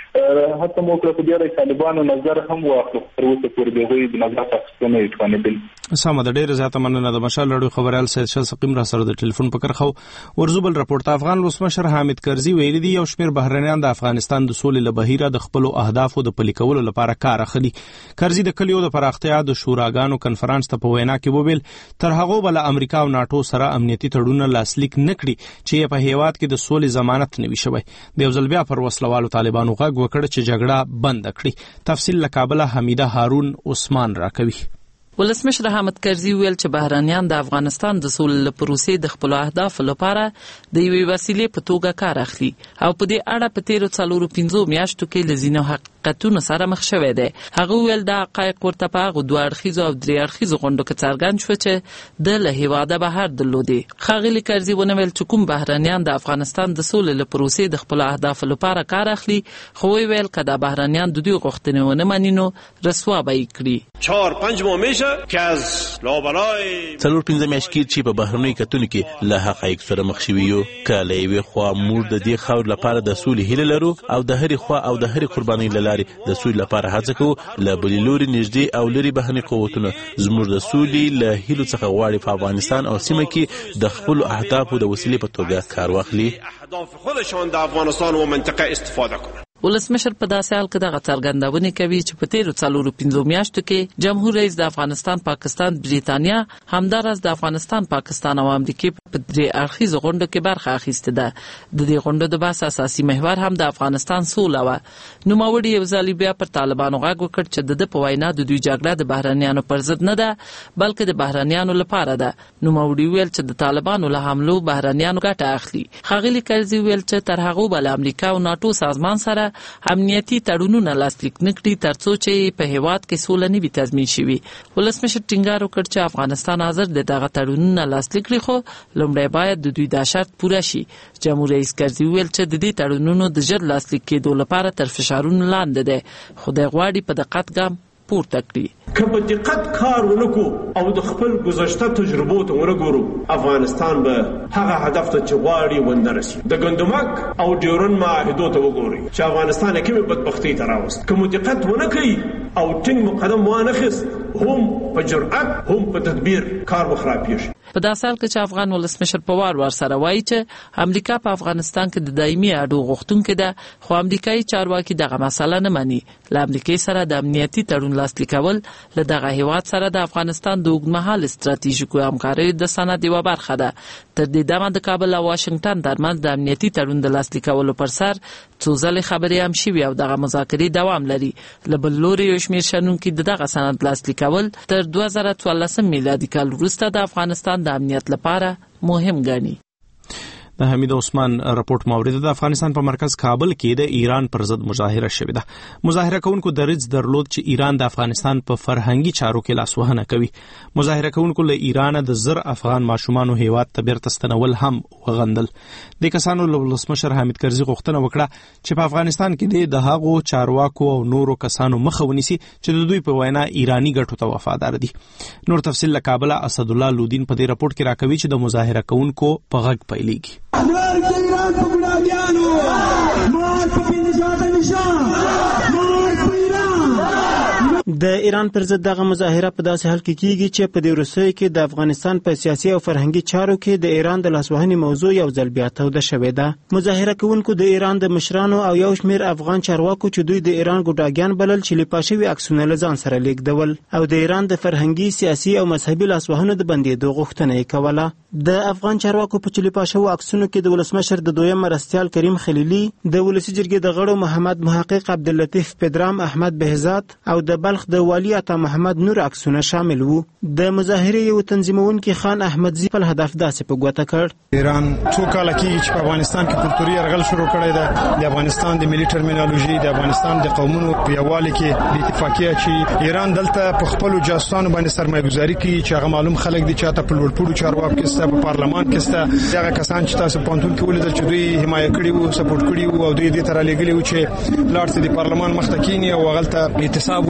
حتی مو کړ په ډیره طالبانو نظر هم واخلو تر اوسه پورې دغه د نظر اخیستنه یې توانېدل. سمه ده، ډیره زیاته مننه. د مشال رادیو خبريال سید شاه سقیم را سره د ټلیفون په کرخو ورزوبل راپورټ. افغان ولسمشر حامد کرزي ویلي دی یو شمېر بهرنیان د افغانستان د سولې له بهیره د خپل اهدافو د پلي کولو لپاره کار اخلي. کرزي د کلیو د پراختیا د شوراګانو کنفرانس ته په وینا کې وویل تر هغه بل امریکا او ناتو سره امنیتي تړونونه لاسلیک نکړي چې په هیواد کې د سولې ضمانت نوي شوی. د یو ځل بیا پر وسلوالو طالبانو غږ وکړ چې جګړه بند کړي. تفصیل له کابل حمیده هارون عثمان راکوي. ولسمشر حامد کرزي ویل چې بهرانيان د افغانستان د سولې پروسې د خپل اهداف لپاره د یوې وسیلې په توګه کار اخلي او په دې اړه په تیرو 4-5 میاشتو کې لزینو حقیقتونو سره مخ شوی دی. هغه ویل د حقایق ورته په هغه دوه اړخیزو او درې اړخیزو غونډو کې څرګند شو چې د له هیواده بهر درلودي. ښاغلي کرزي ونه ویل چې کوم بهرانيان د افغانستان د سولې پروسې د خپل اهداف لپاره کار اخلي، خو ویل کدا بهرانيان د دوی غوښتنې ونه مني نو رسوا به یې کړي. 4-5 ماه میشه که از لابلای 4-5 میاشتې چې په بهرنۍ کتونکو کې له حقایق سره مخ شوي یو. کله یوې خوا موږ د دې خاور لپاره د سولې هیله لرو او د هرې خوا او د هرې قربانۍ لارې د سولې لپاره هڅه کوو. له بلې لوري نږدې او لري بهرنۍ قوتونه زموږ د سولې له هیلو څخه غواړي په افغانستان او سیمه کې د خپل اهدافو د وسیلې په توګه کار واخلي. اهداف خودشان د افغانستان و منطقه استفاده کنند. ولسمشر په داسې حال کې دغه څرګندونه کوي چې په تیرو 4-5 میاشتو کې جمهور رئیس د افغانستان، پاکستان، بریتانیا، همدارس د افغانستان، پاکستان او امریکا په درې اړخیزو غونډو کې برخه اخیسته ده. د دې غونډو د بحث اساسي محور هم د افغانستان سوله و. نوموړي یو ځل بیا پر طالبانو غږ وکړ چې د په وینا د دوی جګړه د بهرانيانو پر ضد نه ده بلکې د بهرانيانو لپاره ده. نوموړي ویل چې د طالبانو له حملو بهرانيانو ګټه اخلي. ښاغلي کرزي ویل چې تر هغه بل امریکا او ناتو سازمان سره امنیتي تړونونه لاسلیک نکړي ترڅو چې په هیواد کې سوله نه وي تضمین شي. ولسمشر ټینګار وکړ چې افغانستان حاضر دی دغه تړونونه لاسلیک کړي، خو لومړی باید د دوی دا شرط پوره شي. جمهور رئیس کرزي ویل چې د دې تړونونو د ژر لاسلیک کېدو لپاره تر فشارونو لاندې دی، خو د غواړي په دقت ګام پورته کړي. که په دقت کار ونکو او د خپل گذشته تجربو ته ورګورو افغانستان به هغه هدف ته چې غواړي ونه رسي. د ګندمک او ډیورن معاهدو ته وګورئ چې افغانستان کې کومه بدبختي ته راوست. که مو دقت ونه کوي او ټینګ مقدم وانه خست هم په جرأت هم په تدبیر کار وخرابېږي. په داسې حال کې چې افغان ولسمشر په وار سره وایي چې امریکا په افغانستان کې د دایمي اډو غوښتونکې ده، خو امریکایي چارواکي دغه مسله نه مني. له امریکای سره د امنیتي تړون لاسلیکول له دغه هیواد سره د افغانستان د اوږدمهاله ستراتیژیکو همکاریو د سند یوه برخه ده. تر دې دمه د کابل او واشنگټن ترمنځ د امنیتي تړون د لاسلیکولو پر سر څو ځلې خبرې هم شوي او دغه مذاکرې دوام لري. له بل لوري یو شمېر شنونکي دغه سند لاسلیکول تر 2014 میلادي کال وروسته د افغانستان د امنیت لپاره مهم ګڼي. د حمید عثمان راپورټ مورید. د افغانستان په مرکز کابل کې د ایران پر ضد مظاهره شوې ده. مظاهره کوونکو دریځ درلود چې ایران د افغانستان په فرهنګي چارو کې لاسوهنه کوي. مظاهره کوونکو له ایران د زر افغان ماشومان هیواد ته بیرته ستنول هم وغندل. د کسانو له ولسمشر حامد کرزي غوښتنه وکړه چې په افغانستان کې د هغو چارواکو او نورو کسانو مخه ونیسي چې د دوی په وینا ایرانی ګټو ته وفادار دي. نور تفصیل له کابل اسد الله لودین په دې راپورټ کې راکوي چې د مظاهره کوونکو په غږ پیلېږي. امرار کے ایران کو گناہگارانو مار په نجات نشان مار په ایران. د ایران پر ضد دغه مظاهره په داسې حال کې کیږي چې په دې وروستیو کې د افغانستان په سیاسي او فرهنګي چارو کې د ایران د لاسوهنې موضوع یو ځل بیا توده شوې ده. مظاهره کوونکو د ایران د مشرانو او یو شمېر افغان چارواکو چې دوی د ایران ګوډاګیان بلل چې لیپا شوي عکسونه له ځان سره لیږدول او د ایران د فرهنګي، سیاسي او مذهبي لاسوهنو د بندېدو غوښتنه یې کوله. د افغان چارواکو په چلیپا شوو عکسونو کې د ولسمشر د دویم مرستیال کریم خلیلي، د ولسي جرګې د غړو محمد محقق عبداللطیف پدرام، احمد بهزاد او د بلخ د والی عطا محمد نور عکسونه شامل وو. د مظاهرې یو تنظیمونکي خان احمدزي خپل هدف داسې په ګوته کړ. ایران څو کاله کېږي چې په افغانستان کې کلتوري یرغل شروع کړی ده. د افغانستان د ملي ټرمینالوژي، د افغانستان د قومونو په یووالي کې د اتفاقیه چې ایران دلته په خپلو جاسوسانو باندې سرمایه‌ګذاري کوي چې هغه معلوم خلک دي چې په لوړپوړو چارواکو کې ستا په پارلمان کې ستا هغه کسان چې تاسو پونتون کې ولیدل چې دوی حمایت کړي وو، سپورټ کړي وو او دوی دې تر لګلي وو چې لاړ د پارلمان مخ ته کینی او غلطه اعتصاب وکړي چې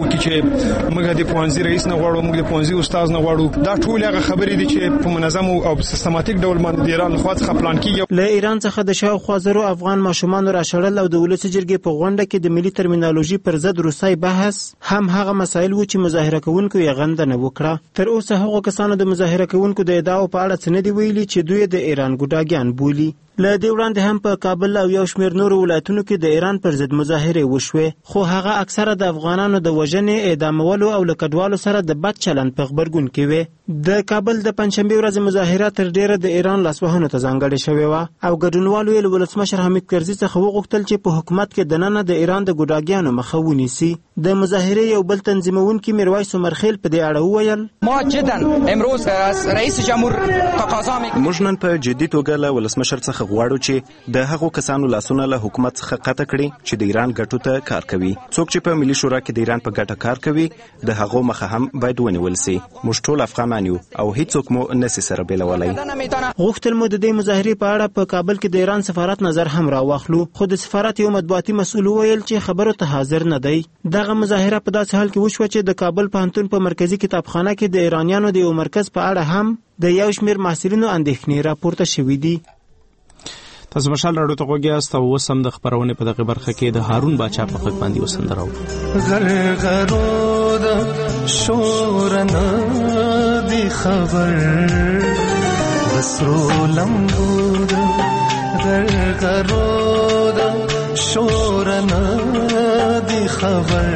موږ د پوهنځي رئیس نه غواړو، موږ د پوهنځي استاد نه غواړو. دا ټول هغه خبرې دي چې په منظم او سیستماتیک ډول باندې د ایران لخوا څخه پلان کیږي. له ایران څخه د شاوخوا زرو افغان ماشومان راشړل او د ولسی جرګې په غونډه کې د ملي ترمینالوژي پر ضد روسي بحث هم هغه مسایل و چې مظاهره کوونکو یې غندنه وکړه. تر اوسه هغو کسانو د مظاهره کوونکو د ادعاو په اړه څه نه دی ویلي چې دوی د ایران ګوډاګیان بولي. له دې وړاندې هم په کابل او یو شمېر نورو ولایتونو کې د ایران پر ضد مظاهرې وشوې، خو هغه اکثره د افغانانو د وژنې، اعدامولو او له کډوالو سره د بد چلند په غبرګون کې وې. د کابل د پنځشنبې ورځې مظاهره تر ډیره د ایران لاسوهنو ته ځانګړې شوې وه او ګډونوالو یې له ولسمشر حامد کرزي څخه وغوښتل چې په حکومت کې دننه د ایران د ګوډاګیانو مخه ونیسي. د مظاهرې یو بل تنظیمونکي میرویس عمرخیل په دې اړه وویل: ما جدا امروز از رئیس جمهور تقاضا میکنم، موږ نن په جدي توګه له ولسمشر څخه غواړو چې د هغو کسانو لاسونه له حکومت څخه قطع کړي چې د ایران ګټو ته کار کوي. څوک چې په ملي شورا کې د ایران په ګټه کار کوي د هغو مخه هم باید ونیول سي. موږ ټول افغانان یو او هیڅوک مو نسي سره بیلولای. غوښتل مو د دې مظاهرې په اړه په کابل کې د ایران سفارت نظر هم راواخلو، خو د سفارت یو مطبوعاتي مسؤل ویل چې خبرو ته حاضر نه دی. دغه مظاهره په داسې حال کې وشوه چې د کابل پوهنتون په مرکزی کتابخانه کې د ایرانیانو د یو مرکز په اړه هم د یو شمېر محصلینو اندېښنې راپورته شوې دي. تاسو مشال راډیو ته غوږی یاست او اوس هم د خبرونې په دغه برخه کې د هارون باچا په خدمت باندې وسندره غرغرو د شور نه دی خبر، وسرو لمبو د غرغرو د شور نه دی خبر،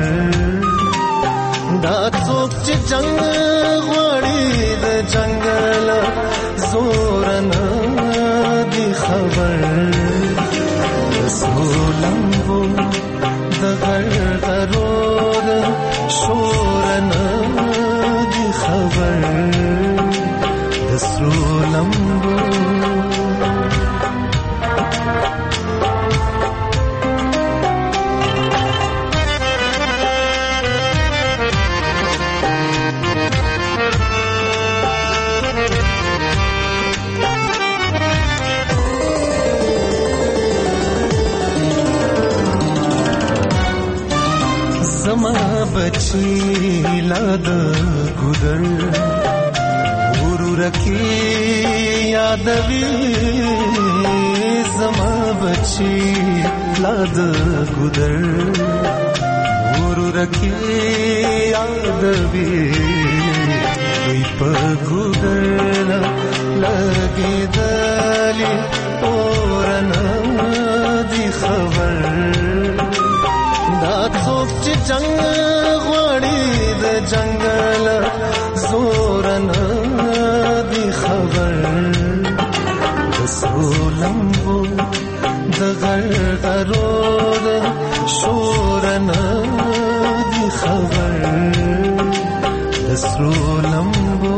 دا څوک چې جنگ غواړي د جنگل زور نه دی خبر، وسرو لمبو د غرغرو د شور نه دی خبر، وسرو لمبو زما بچی لاد ګودر ورورکی یادوي، زما بچی لاد ګودر ورورکی یادوي، دوی په ګودر لګیدلې اورنه دی خبر، دا څوک چې جنگ غواړي د جنگل زور نه دی خبر، د سرو لمبو د غرغرو د شور نه دی خبر، د سرو لمبو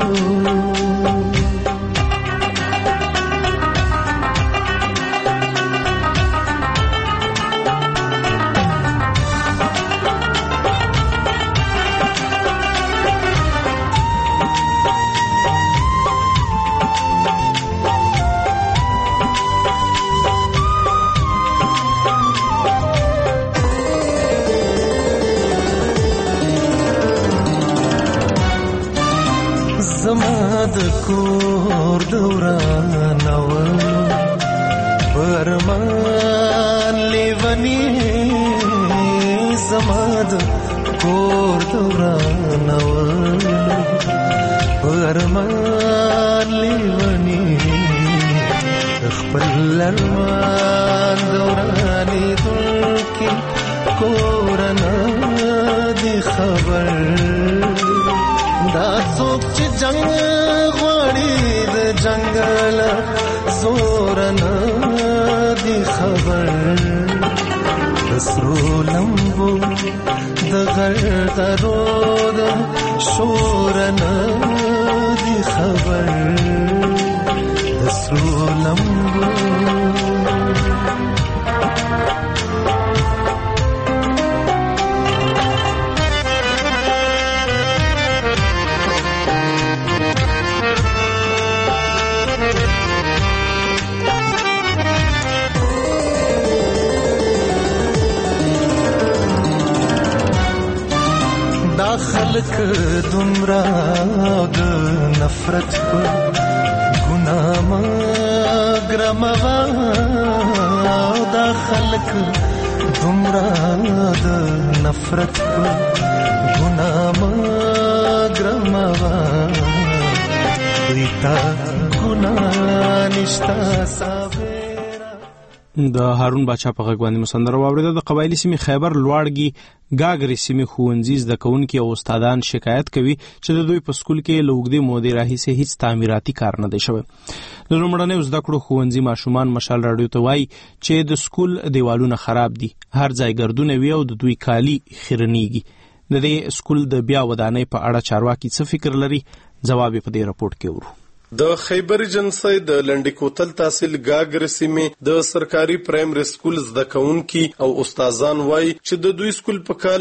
زما د کور دوران اول پرمان لیونی، زما د کور دوران اول پرمان لیونی، خپل ارمان دورانی دلکی کورنا دی خبر، دا څوک چې جنگ غواړي د جنگل زور نه دی خبر، د سرو لمبو د غرغرو د شور نه دی خبر، د سرو لمبو خلک دومره د نفرت په ګناه مګرموا دا خلک دومره د نفرت په ګناه مګرموا ویتا ګناه نشتا صابر. د هارون باچا په غږ باندې مسندره واوریده. د قبایلی سیمې خیبر لوړګي ګاګرې سیمې ښوونځي زده کوونکي او استادان شکایت کوي چې د دوی په سکول کې له اوږدې مودې راهیسې هیڅ تعمیراتي کار نه دی شوی. د لومړنیو زده کړو ښوونځي ماشومان مشال راډیو ته وایي چې د سکول دیوالونه خراب دي، هر ځای ګردونه وي او د دوی کالي خیرنېږي. د دې سکول د بیا ودانۍ په اړه چارواکي څه فکر لري؟ ځواب یې په دې راپورټ کې ورو. د خیبر ایجنسی د لنډی کوتل تحصیل ګاګرې سیمې د سرکاري پرایمري سکول زده کوونکي او استادان وایي چې د دوی سکول په کال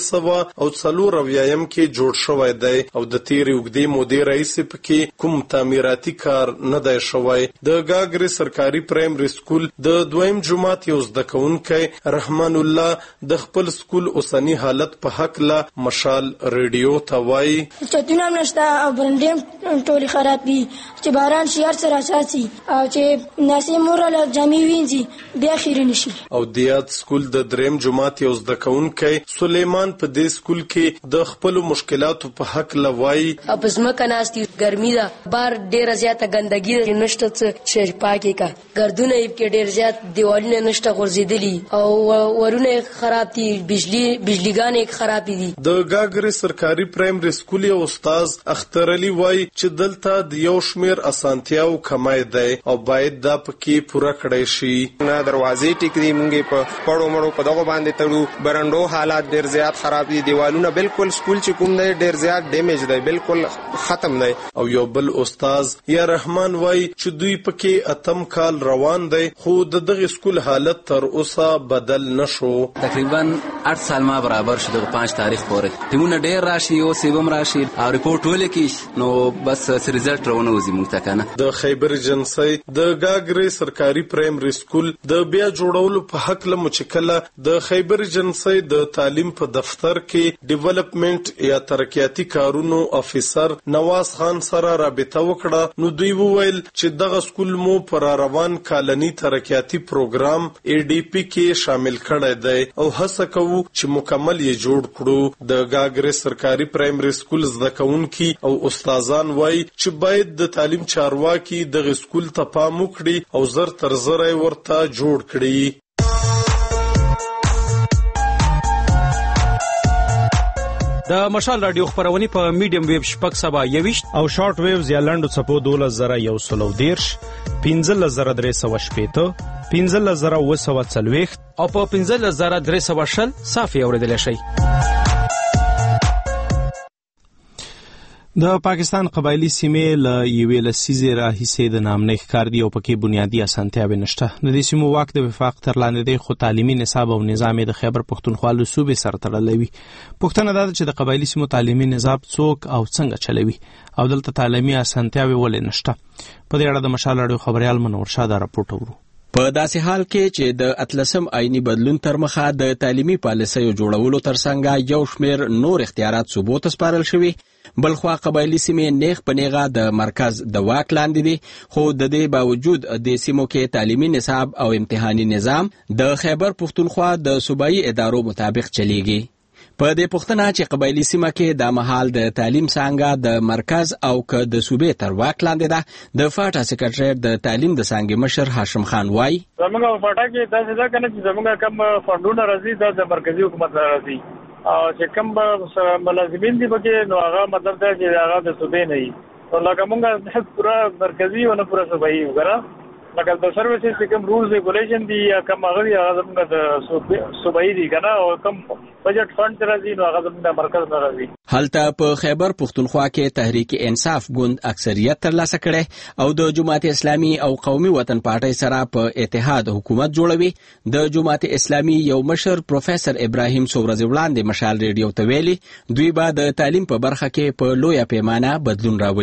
1994 کې جوړ شوی دی او د تیرې اوږدې مودې راهیسې پکې کوم تعمیراتي کار نه دی شوی. د ګاګرې سرکاري پرایمري سکول د دویم جماعت یو زده کوونکی رحمان الله د خپل سکول اوسنی حالت په هکله مشال ریډیو ته وایي چتونه نشته او برندې ټولې خراب دي چې باران شي هر سره اساسي او چې ناسې موراله جامې وینځي بیا خیر نشي. او د یاد سکول د دریم جماعت یو زده کوونکی سلیمان په دې سکول کې د خپل مشکلاتو په حق لوي. او پس مکه ناستي ګرمي ده، بار ډیره زیاته ګندګي نشته چې پاکي کا ګردونه یې کې ډیر زیات دیوالونه نشته غورځېدلي او ورونه خراب دي، بجلیګان خراب دي. د ګاګرې سرکاري پرایمري سکول یو استاد اختر علي وایي چې دلته د یو شمیر اسانتیاو کمای دی او باید دا پکې پوره کړی شي. نه دروازې ټیک دي، مونږه په پړو مړو په دغه باندې تړو، برندو حالات ډیر زیات خراب دي، دیوالونه بالکل سکول چې کوم دی ډیر زیات ډیمیج دی، بالکل ختم دی. او یو بل استاد یا رحمان وای چې دوی پکې اتم کال روان دی خو دغه سکول حالت تر اوسه بدل نشو. تقریبا 8 سال ما برابر شو د 5 تاریخ پورې تیمونه ډیر راشي او سیبم راشي او ریپورت ولکې نو بس ریزلټ رونه وزي مونږ ته کنه. د خیبر ایجنسی د ګاګرې سرکاري پرایمري سکول د بیا جوړولو په حق له مچکله د خیبر ایجنسی د تعلیم په دفتر کې ډیولپمنٹ یا ترقیاتی کارونو افیسر نواز خان سره رابطه وکړه. نو دوی وویل چې دغه سکول مو پر روان کالنی ترقیاتی پروګرام ADP کې شامل کړی دی او هڅه کوو چې مکمل یې جوړ کړو. د ګاګرې سرکاري پرایمري سکول زده کوونکي او استادان وایي چې باید د تعلیم چارواکي دغه سکول ته پام وکړي او زر تر زره ورته جوړ کړي. د مشال رادیو خبرونه په میډیم ویب شپږ سبا 21 او شارټ ویوز یا لنډو څپو 12113 15315 15940 او په 15320 صافي اوریدل شي. د پاکستان قبایلی سیمې له یوې لسیزې راهیسې د نامنې ښکار دي او پکې بنیادي اسانتیاوې نشته. د دې سیمو واک د وفاق تر لاندې دی خو تعلیمي نصاب او نظام د خیبر پښتونخوا له صوبې سره تړلی وي. پوښتنه دا ده چې د قبایلی سیمو تعلیمي نظام څوک او څنګه چلوي او دلته تعلیمي اسانتیاوې ولې نشته؟ په دې اړه د مشال راډیو خبريال منور شاه دا راپورټ ورو. په داسې حال کې چې د اتلسم آئینی بدلون تر مخه د تعلیمي پالیسیو جوړولو ترڅنګ یو شمیر نور اختیارات صوبو ته سپارل شوي، بلخوا قبایلی سیمې نیغ په نیغه د مرکز د واک لاندې دي، خو د دې باوجود د سیمو کې تعلیمي نصاب او امتحاني نظام د خیبر پښتونخوا د صوبایي ادارو مطابق چلیږي. په دې پوښتنه چې قبایلی سیمه کې د مهال د تعلیم څنګه د مرکز او که د صوبې تر واک لاندې ده، د فاټا سکرټریټ د تعلیم د څانګې مشر هاشم خان وایي زموږ فاټا کې داسې ده کنه چې زموږ کم فندونه راځي د مرکزی حکومت راځي او چې کم ملازمین دي پکې نو هغه مطلب دا چې هغه د صوبې نه وي او لکه موږ پورا مرکزی او نه پورا صوبایي وګړه لکه د سروسز چې کوم رولز ریګولیشن دي یا کوم هغه زموږ د صوبایي دي کنه او کوم بجټ فند راځي نو هغه زموږ د مرکز نه راځي. هلته په خیبر پښتونخوا کې تحریک انصاف ګوند اکثریت ترلاسه کړي او د جماعت اسلامي او قومي وطن پارټۍ سره په اتحاد حکومت جوړوي. د جماعت اسلامي یو مشر پروفیسور ابراهیم څورځ وړاندې مشال ریډیو ته ویلي دوی به د تعلیم په برخه کې په لویه پیمانه بدلون راولي.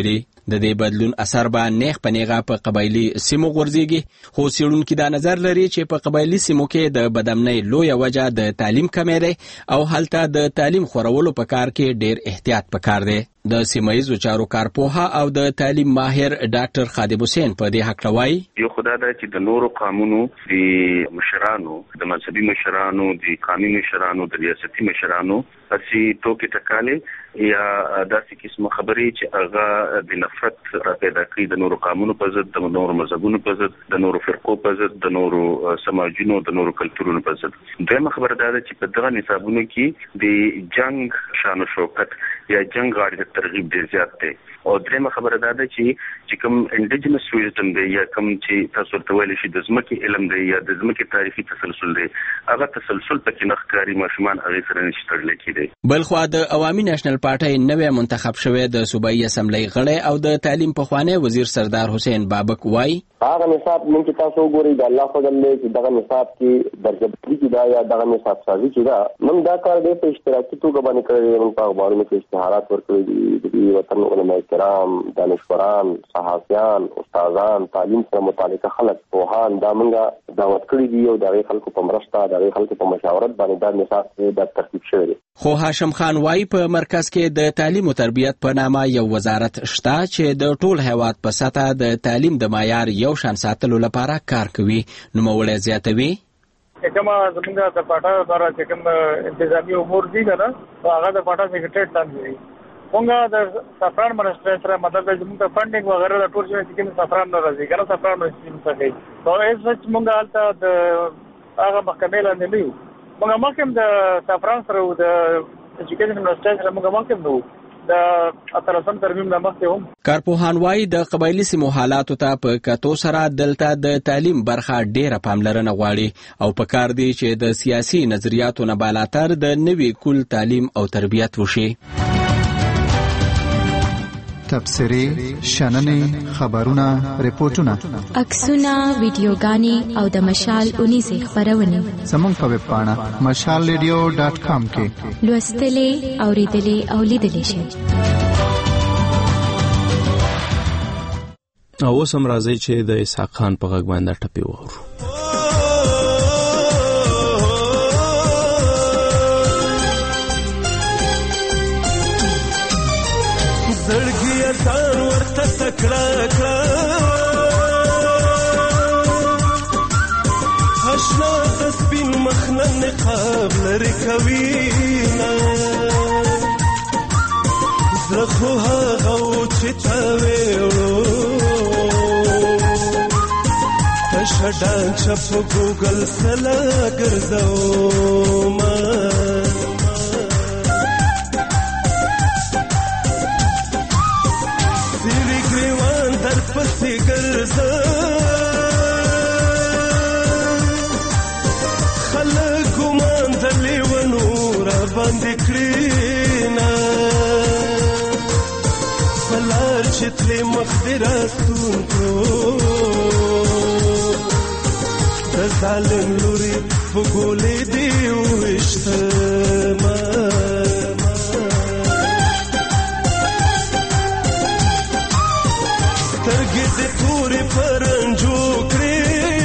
د دې بدلون اثر به نیغ په نیغه په قبایلی سیمو غورځيږي. خو څېړونکي دا نظر لري چې په قبایلی سیمو کې د بدامنۍ لویه وجه د تعلیم کمی دی او هلته د تعلیم خورولو په کار کې ډېر احتیاط پکار دی. د سیمایي چارو کارپوها او د تعلیم ماهر ډاکټر خادم حسین په دې حق وایي یو خدای دا چې د نورو قانونو د مشرانو د مذهبي مشرانو د قانوني مشرانو د ریاستي مشرانو اسی ټوکی ټکاله یا داسې قسمه خبرې چې هغه د نفرت را پیدا کوي د نورو قانونو په ضد د نورو مذهبونو په ضد د نورو فرقو په ضد د نورو سماجونو د نورو کلتورونو په ضد. دویمه خبره دا ده چې په دغه نصابونو کې د جنگ شان او شوکت یا جنگ غاړې ترغیب ډیر زیات دی. او درېمه خبره دا ده چې کوم انډیجنس ویزډم دی یا کوم چې تاسو ورته ویل شي د ځمکې علم دی یا د ځمکې تاریخي تسلسل دی هغه تسلسل پکې نه ښکاري ماشومان هغې سره نشي تړلی کېدی. بلخوا د عوامي نېشنل پارټۍ نوی منتخب شوی د صوبایي اسمبلی غړی او د تعلیم پخوانی وزیر سردار حسین بابک وایي هغه نصاب مونږ چې تاسو وګورئ د الله فضل دی چې دغه نصاب کې درجه‌بندي کې دا یا دغه نصاب سازي چې دا مونږ دا کار دی په اشتراکي توګه باندې کړی دی. مونږ په اخبارونو کې اشتهارات ورکړي دي د وطن علماء کرام دانشوران صحافیان استادان تعلیم سره متعلقه خلک پوهان دا مونږ دعوت کړي دي او دغه خلکو په مرسته دغه خلکو په مشاورت باندې دا نصاب د ترتیب شوی دی. خو هاشم خان وایي په مرکز کې د تعلیم او تربیت په نامه یو وزارت شته چې د ټول هیواد په سطحه د تعلیم د معیار یو شان ساتلو لپاره کار کوي. نوموړی زیاتوي کومه زمونږ د پاټا لپاره چې کوم انتظامی امور دي کنه هغه د پاټا سیکریټریټ لاندې دي. مونږ د سفران منسټر سره مدد د زمونږ فنډینګ وغیرہ د ټول چې کوم سفران نه راځي کنه سفران مسلم څخه نو ایس وچ مونږ حالت د هغه محکمې لاندې نه یو. مونږ مخکې د سفران سره د ایجوکیشن منسټر سره مونږ مخکې نو د اتلسم ترمیم نامه هم کارپوهان وایي د قبایلی سیمو حالاتو ته په کتو سره دلته د تعلیم برخه ډیره پاملرنه غواړي او په کار دی چې د سیاسي نظریاتو نه بالاتر د نوي کول تعلیم او تربیت وشي. تبصرې شننې خبرونه ریپورتونه عکسونه ویډیوګانې او د مشال 19 خبرونه زموږ په ویب پاڼه mashalradio.com کې لوستلې اوریدلې او لیدلې شئ. او اوس هم راځي چې د اسحاق خان په غږ باندې ټپي وورو. تکړه اشنا تسبین مخنه نقاب لري کوینا زخو هغه چې تا وېړو تشډا چپ ګوګل سلا ګرځاو ما پسې ګرځه خلک ګمان د لیونو را باندې کړي نه پلار چې تلې مخ دې راستونکو د ظالم لوري په ګولې دې وویشته سترګې دې تورې پرنجو کړې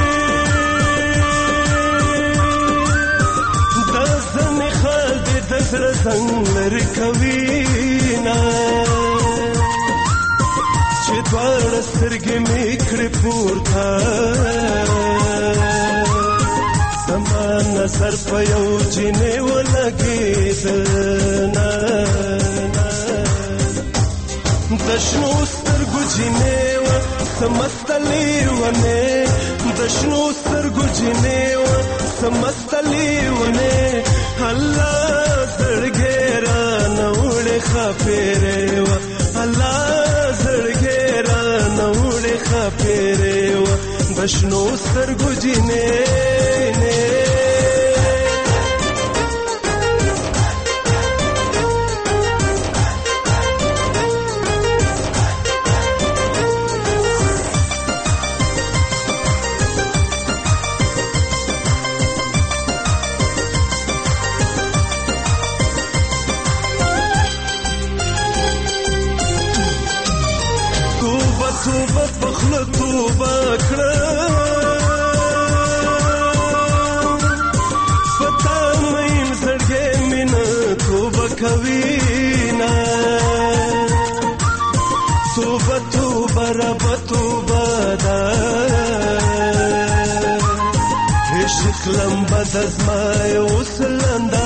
دا زنې خال دې د زړه زنګ لرې کوینا چې دواړه سترګې مې کړې پورته زما نظر په یو جینې ولګېده د شنو سترګو جینې وه سمستلې ونې د شنو سترګو جینې وه سمستلې ونې الله زړګې رانه وړې ښاپېرې وه الله زړګې رانه وړې ښاپېرې وه د شنو سترګو جینې د زما اوس لنده